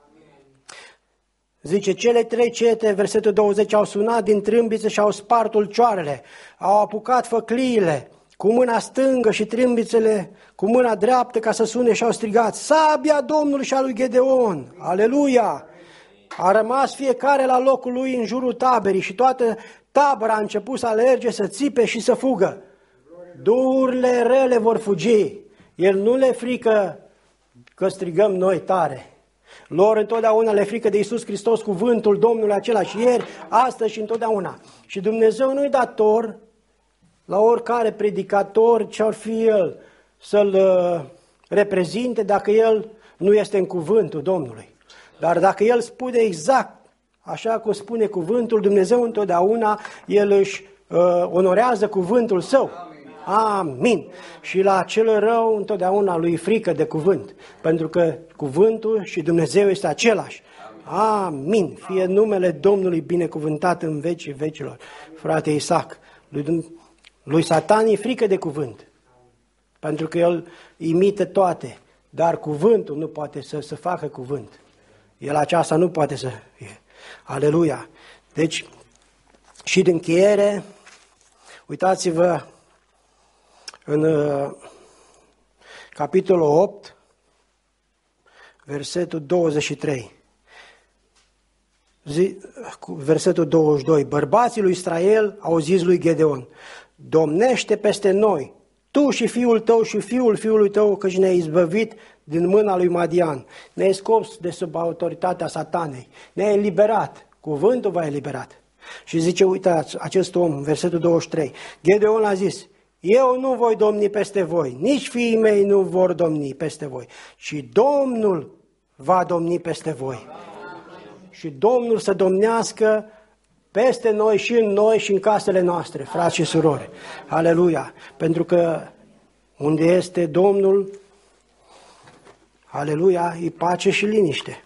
[SPEAKER 1] Zice, cele 3 cete, versetul 20, au sunat din trâmbițe și au spart ulcioarele, au apucat făcliile cu mâna stângă și trâmbițele cu mâna dreaptă ca să sune și au strigat, sabia Domnului și a lui Gedeon, aleluia! A rămas fiecare la locul lui în jurul taberii și toată tabăra a început să alerge, să țipe și să fugă. Duhurile rele vor fugi. El nu le frică că strigăm noi tare. Lor întotdeauna le frică de Iisus Hristos, cuvântul Domnului același ieri, astăzi și întotdeauna. Și Dumnezeu nu-i dator la oricare predicator ce-ar fi el să-l reprezinte dacă el nu este în cuvântul Domnului. Dar dacă el spune exact așa cum spune cuvântul, Dumnezeu întotdeauna el își onorează cuvântul său. Amin. Și la cel rău întotdeauna lui frică de cuvânt, pentru că cuvântul și Dumnezeu este același. Amin. Fie numele Domnului binecuvântat în vecii vecilor. Frate Isaac, lui Satan e frică de cuvânt, pentru că el imită toate, dar cuvântul nu poate să facă cuvânt. El aceasta nu poate să fie. Aleluia. Deci, și de încheiere, uitați-vă în capitolul 8, versetul 23, versetul 22. Bărbații lui Israel au zis lui Gedeon, domnește peste noi, tu și fiul tău și fiul fiului tău, căci ne-ai izbăvit din mâna lui Madian. Ne-ai scos de sub autoritatea satanei. Ne-ai eliberat. Cuvântul v-a eliberat. Și zice, uitați, acest om, versetul 23, Gedeon a zis, eu nu voi domni peste voi, nici fiii mei nu vor domni peste voi, ci Domnul va domni peste voi. Și Domnul să domnească peste noi și în noi și în casele noastre, frați și surori. Aleluia! Pentru că unde este Domnul, aleluia, e pace și liniște.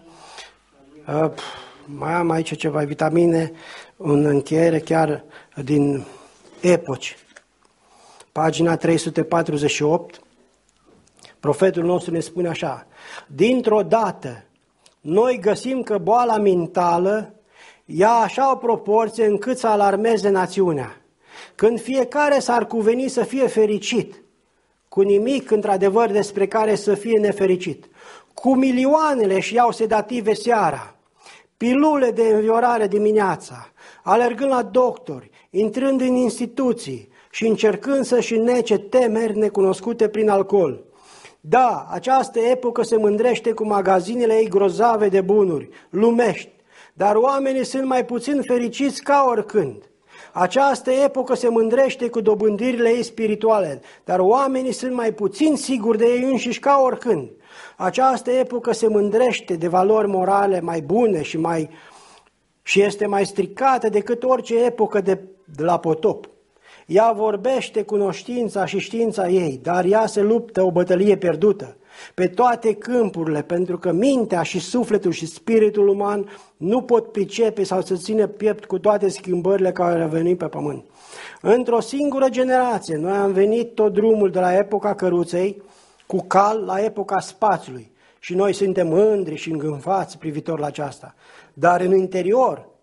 [SPEAKER 1] Mai am aici ceva vitamine în încheiere chiar din Epoci. Pagina 348, profetul nostru ne spune așa, dintr-o dată noi găsim că boala mentală ia așa o proporție încât să alarmeze națiunea. Când fiecare s-ar cuveni să fie fericit, cu nimic într-adevăr despre care să fie nefericit, cu milioanele și iau sedative seara, pilule de înviorare dimineața, alergând la doctori, intrând în instituții și încercând să-și nece temeri necunoscute prin alcool. Da, această epocă se mândrește cu magazinele ei grozave de bunuri, lumești, dar oamenii sunt mai puțin fericiți ca oricând. Această epocă se mândrește cu dobândirile ei spirituale, dar oamenii sunt mai puțin siguri de ei înșiși ca oricând. Această epocă se mândrește de valori morale mai bune și este mai stricată decât orice epocă de la potop. Ea vorbește cunoștința și știința ei, dar ea se luptă o bătălie pierdută pe toate câmpurile, pentru că mintea și sufletul și spiritul uman nu pot pricepe sau să țină piept cu toate schimbările care au venit pe pământ. Într-o singură generație, noi am venit tot drumul de la epoca căruței cu cal la epoca spațiului și noi suntem mândri și îngânfați privitor la aceasta. Dar în interior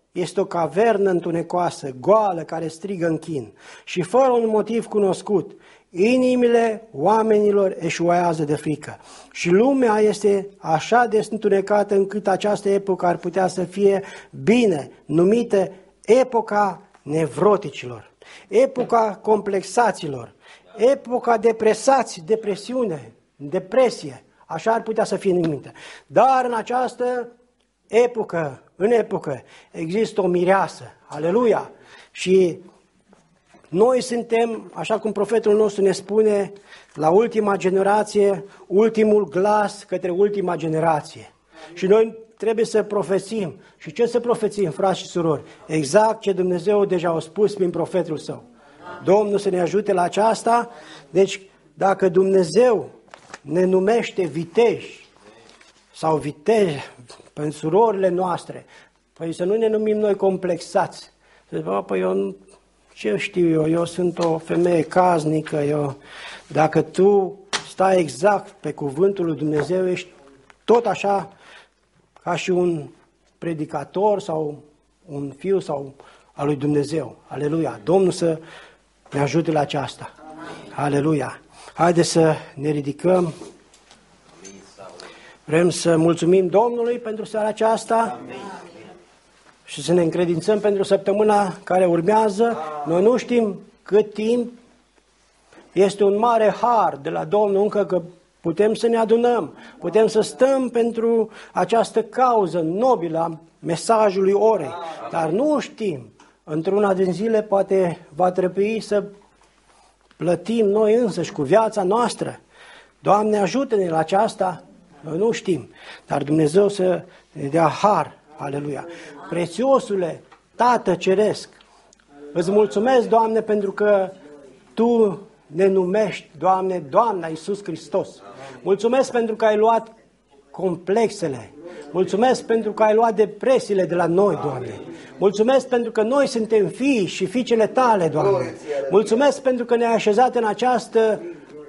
[SPEAKER 1] este o cavernă întunecoasă, goală, care strigă în chin și fără un motiv cunoscut. Inimile oamenilor eșuează de frică și lumea este așa de întunecată încât această epocă ar putea să fie bine numită epoca nevroticilor, epoca complexaților, epoca depresați, depresiune, depresie, așa ar putea să fie numită. Dar în această epocă, există o mireasă, aleluia, și noi suntem, așa cum profetul nostru ne spune, la ultima generație, ultimul glas către ultima generație. Și noi trebuie să profețim. Și ce să profețim, frați și surori? Exact ce Dumnezeu deja a spus prin profetul său. Domnul să ne ajute la aceasta. Deci, dacă Dumnezeu ne numește viteji sau viteji pentru surorile noastre, păi să nu ne numim noi complexați. Să zic, păi eu, ce știu eu sunt o femeie casnică, dacă tu stai exact pe cuvântul lui Dumnezeu, ești tot așa ca și un predicator sau un fiu sau al lui Dumnezeu. Aleluia! Domnul să ne ajute la aceasta. Aleluia! Haideți să ne ridicăm. Vrem să mulțumim Domnului pentru seara aceasta și să ne încredințăm pentru săptămâna care urmează. Noi nu știm cât timp, este un mare har de la Domnul încă că putem să ne adunăm, putem să stăm pentru această cauză nobilă a mesajului orei, dar nu știm, într-una din zile poate va trebui să plătim noi însăși cu viața noastră. Doamne, ajută-ne la aceasta, noi nu știm, dar Dumnezeu să ne dea har, aleluia. Prețiosule, Tată Ceresc, îți mulțumesc, Doamne, pentru că Tu ne numești, Doamne, Doamna Iisus Hristos. Mulțumesc pentru că ai luat complexele. Mulțumesc pentru că ai luat depresiile de la noi, Doamne. Mulțumesc pentru că noi suntem fii și fiicele Tale, Doamne. Mulțumesc pentru că ne-ai așezat în această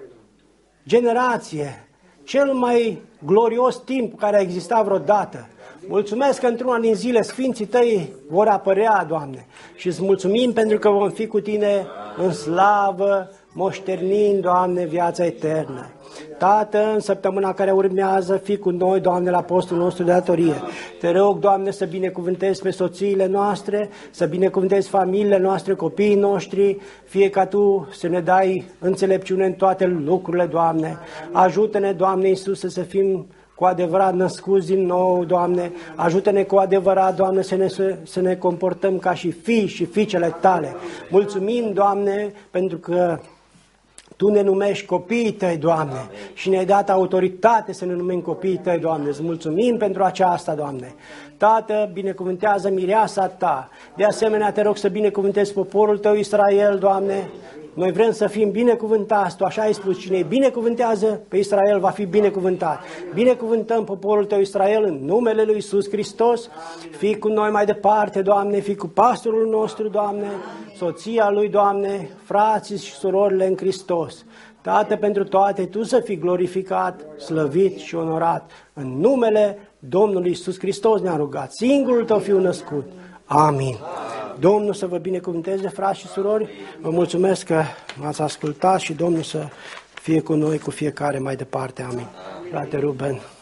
[SPEAKER 1] generație, cel mai glorios timp care a existat vreodată. Mulțumesc că într-una din zile Sfinții Tăi vor apărea, Doamne. Și îți mulțumim pentru că vom fi cu Tine în slavă, moșternind, Doamne, viața eternă. Tată, în săptămâna care urmează, fii cu noi, Doamne, la postul nostru de datorie. Te rog, Doamne, să binecuvântezi pe soțiile noastre, să binecuvântezi familiile noastre, copiii noștri, fie ca Tu să ne dai înțelepciune în toate lucrurile, Doamne. Ajută-ne, Doamne Iisuse, să fim cu adevărat născuți din nou, Doamne. Ajută-ne cu adevărat, Doamne, să ne comportăm ca și fii și fiicele Tale. Mulțumim, Doamne, pentru că Tu ne numești copiii Tăi, Doamne, și ne-ai dat autoritate să ne numim copiii Tăi, Doamne. Îți mulțumim pentru aceasta, Doamne. Tată, binecuvântează mireasa Ta. De asemenea, Te rog să binecuvântezi poporul Tău, Israel, Doamne. Noi vrem să fim binecuvântați, Tu așa ai spus, cine binecuvântează pe Israel va fi binecuvântat. Binecuvântăm poporul Tău, Israel, în numele Lui Iisus Hristos. Fii cu noi mai departe, Doamne, fii cu pastorul nostru, Doamne, soția lui, Doamne, frații și surorile în Hristos. Tată, pentru toate, Tu să fii glorificat, slăvit și onorat. În numele Domnului Iisus Hristos ne-a rugat, singurul Tău Fiu născut. Amin. Domnul să vă binecuvânteze, frați și surori. Vă mulțumesc că m-ați ascultat și Domnul să fie cu noi, cu fiecare mai departe. Amin. Frate Ruben.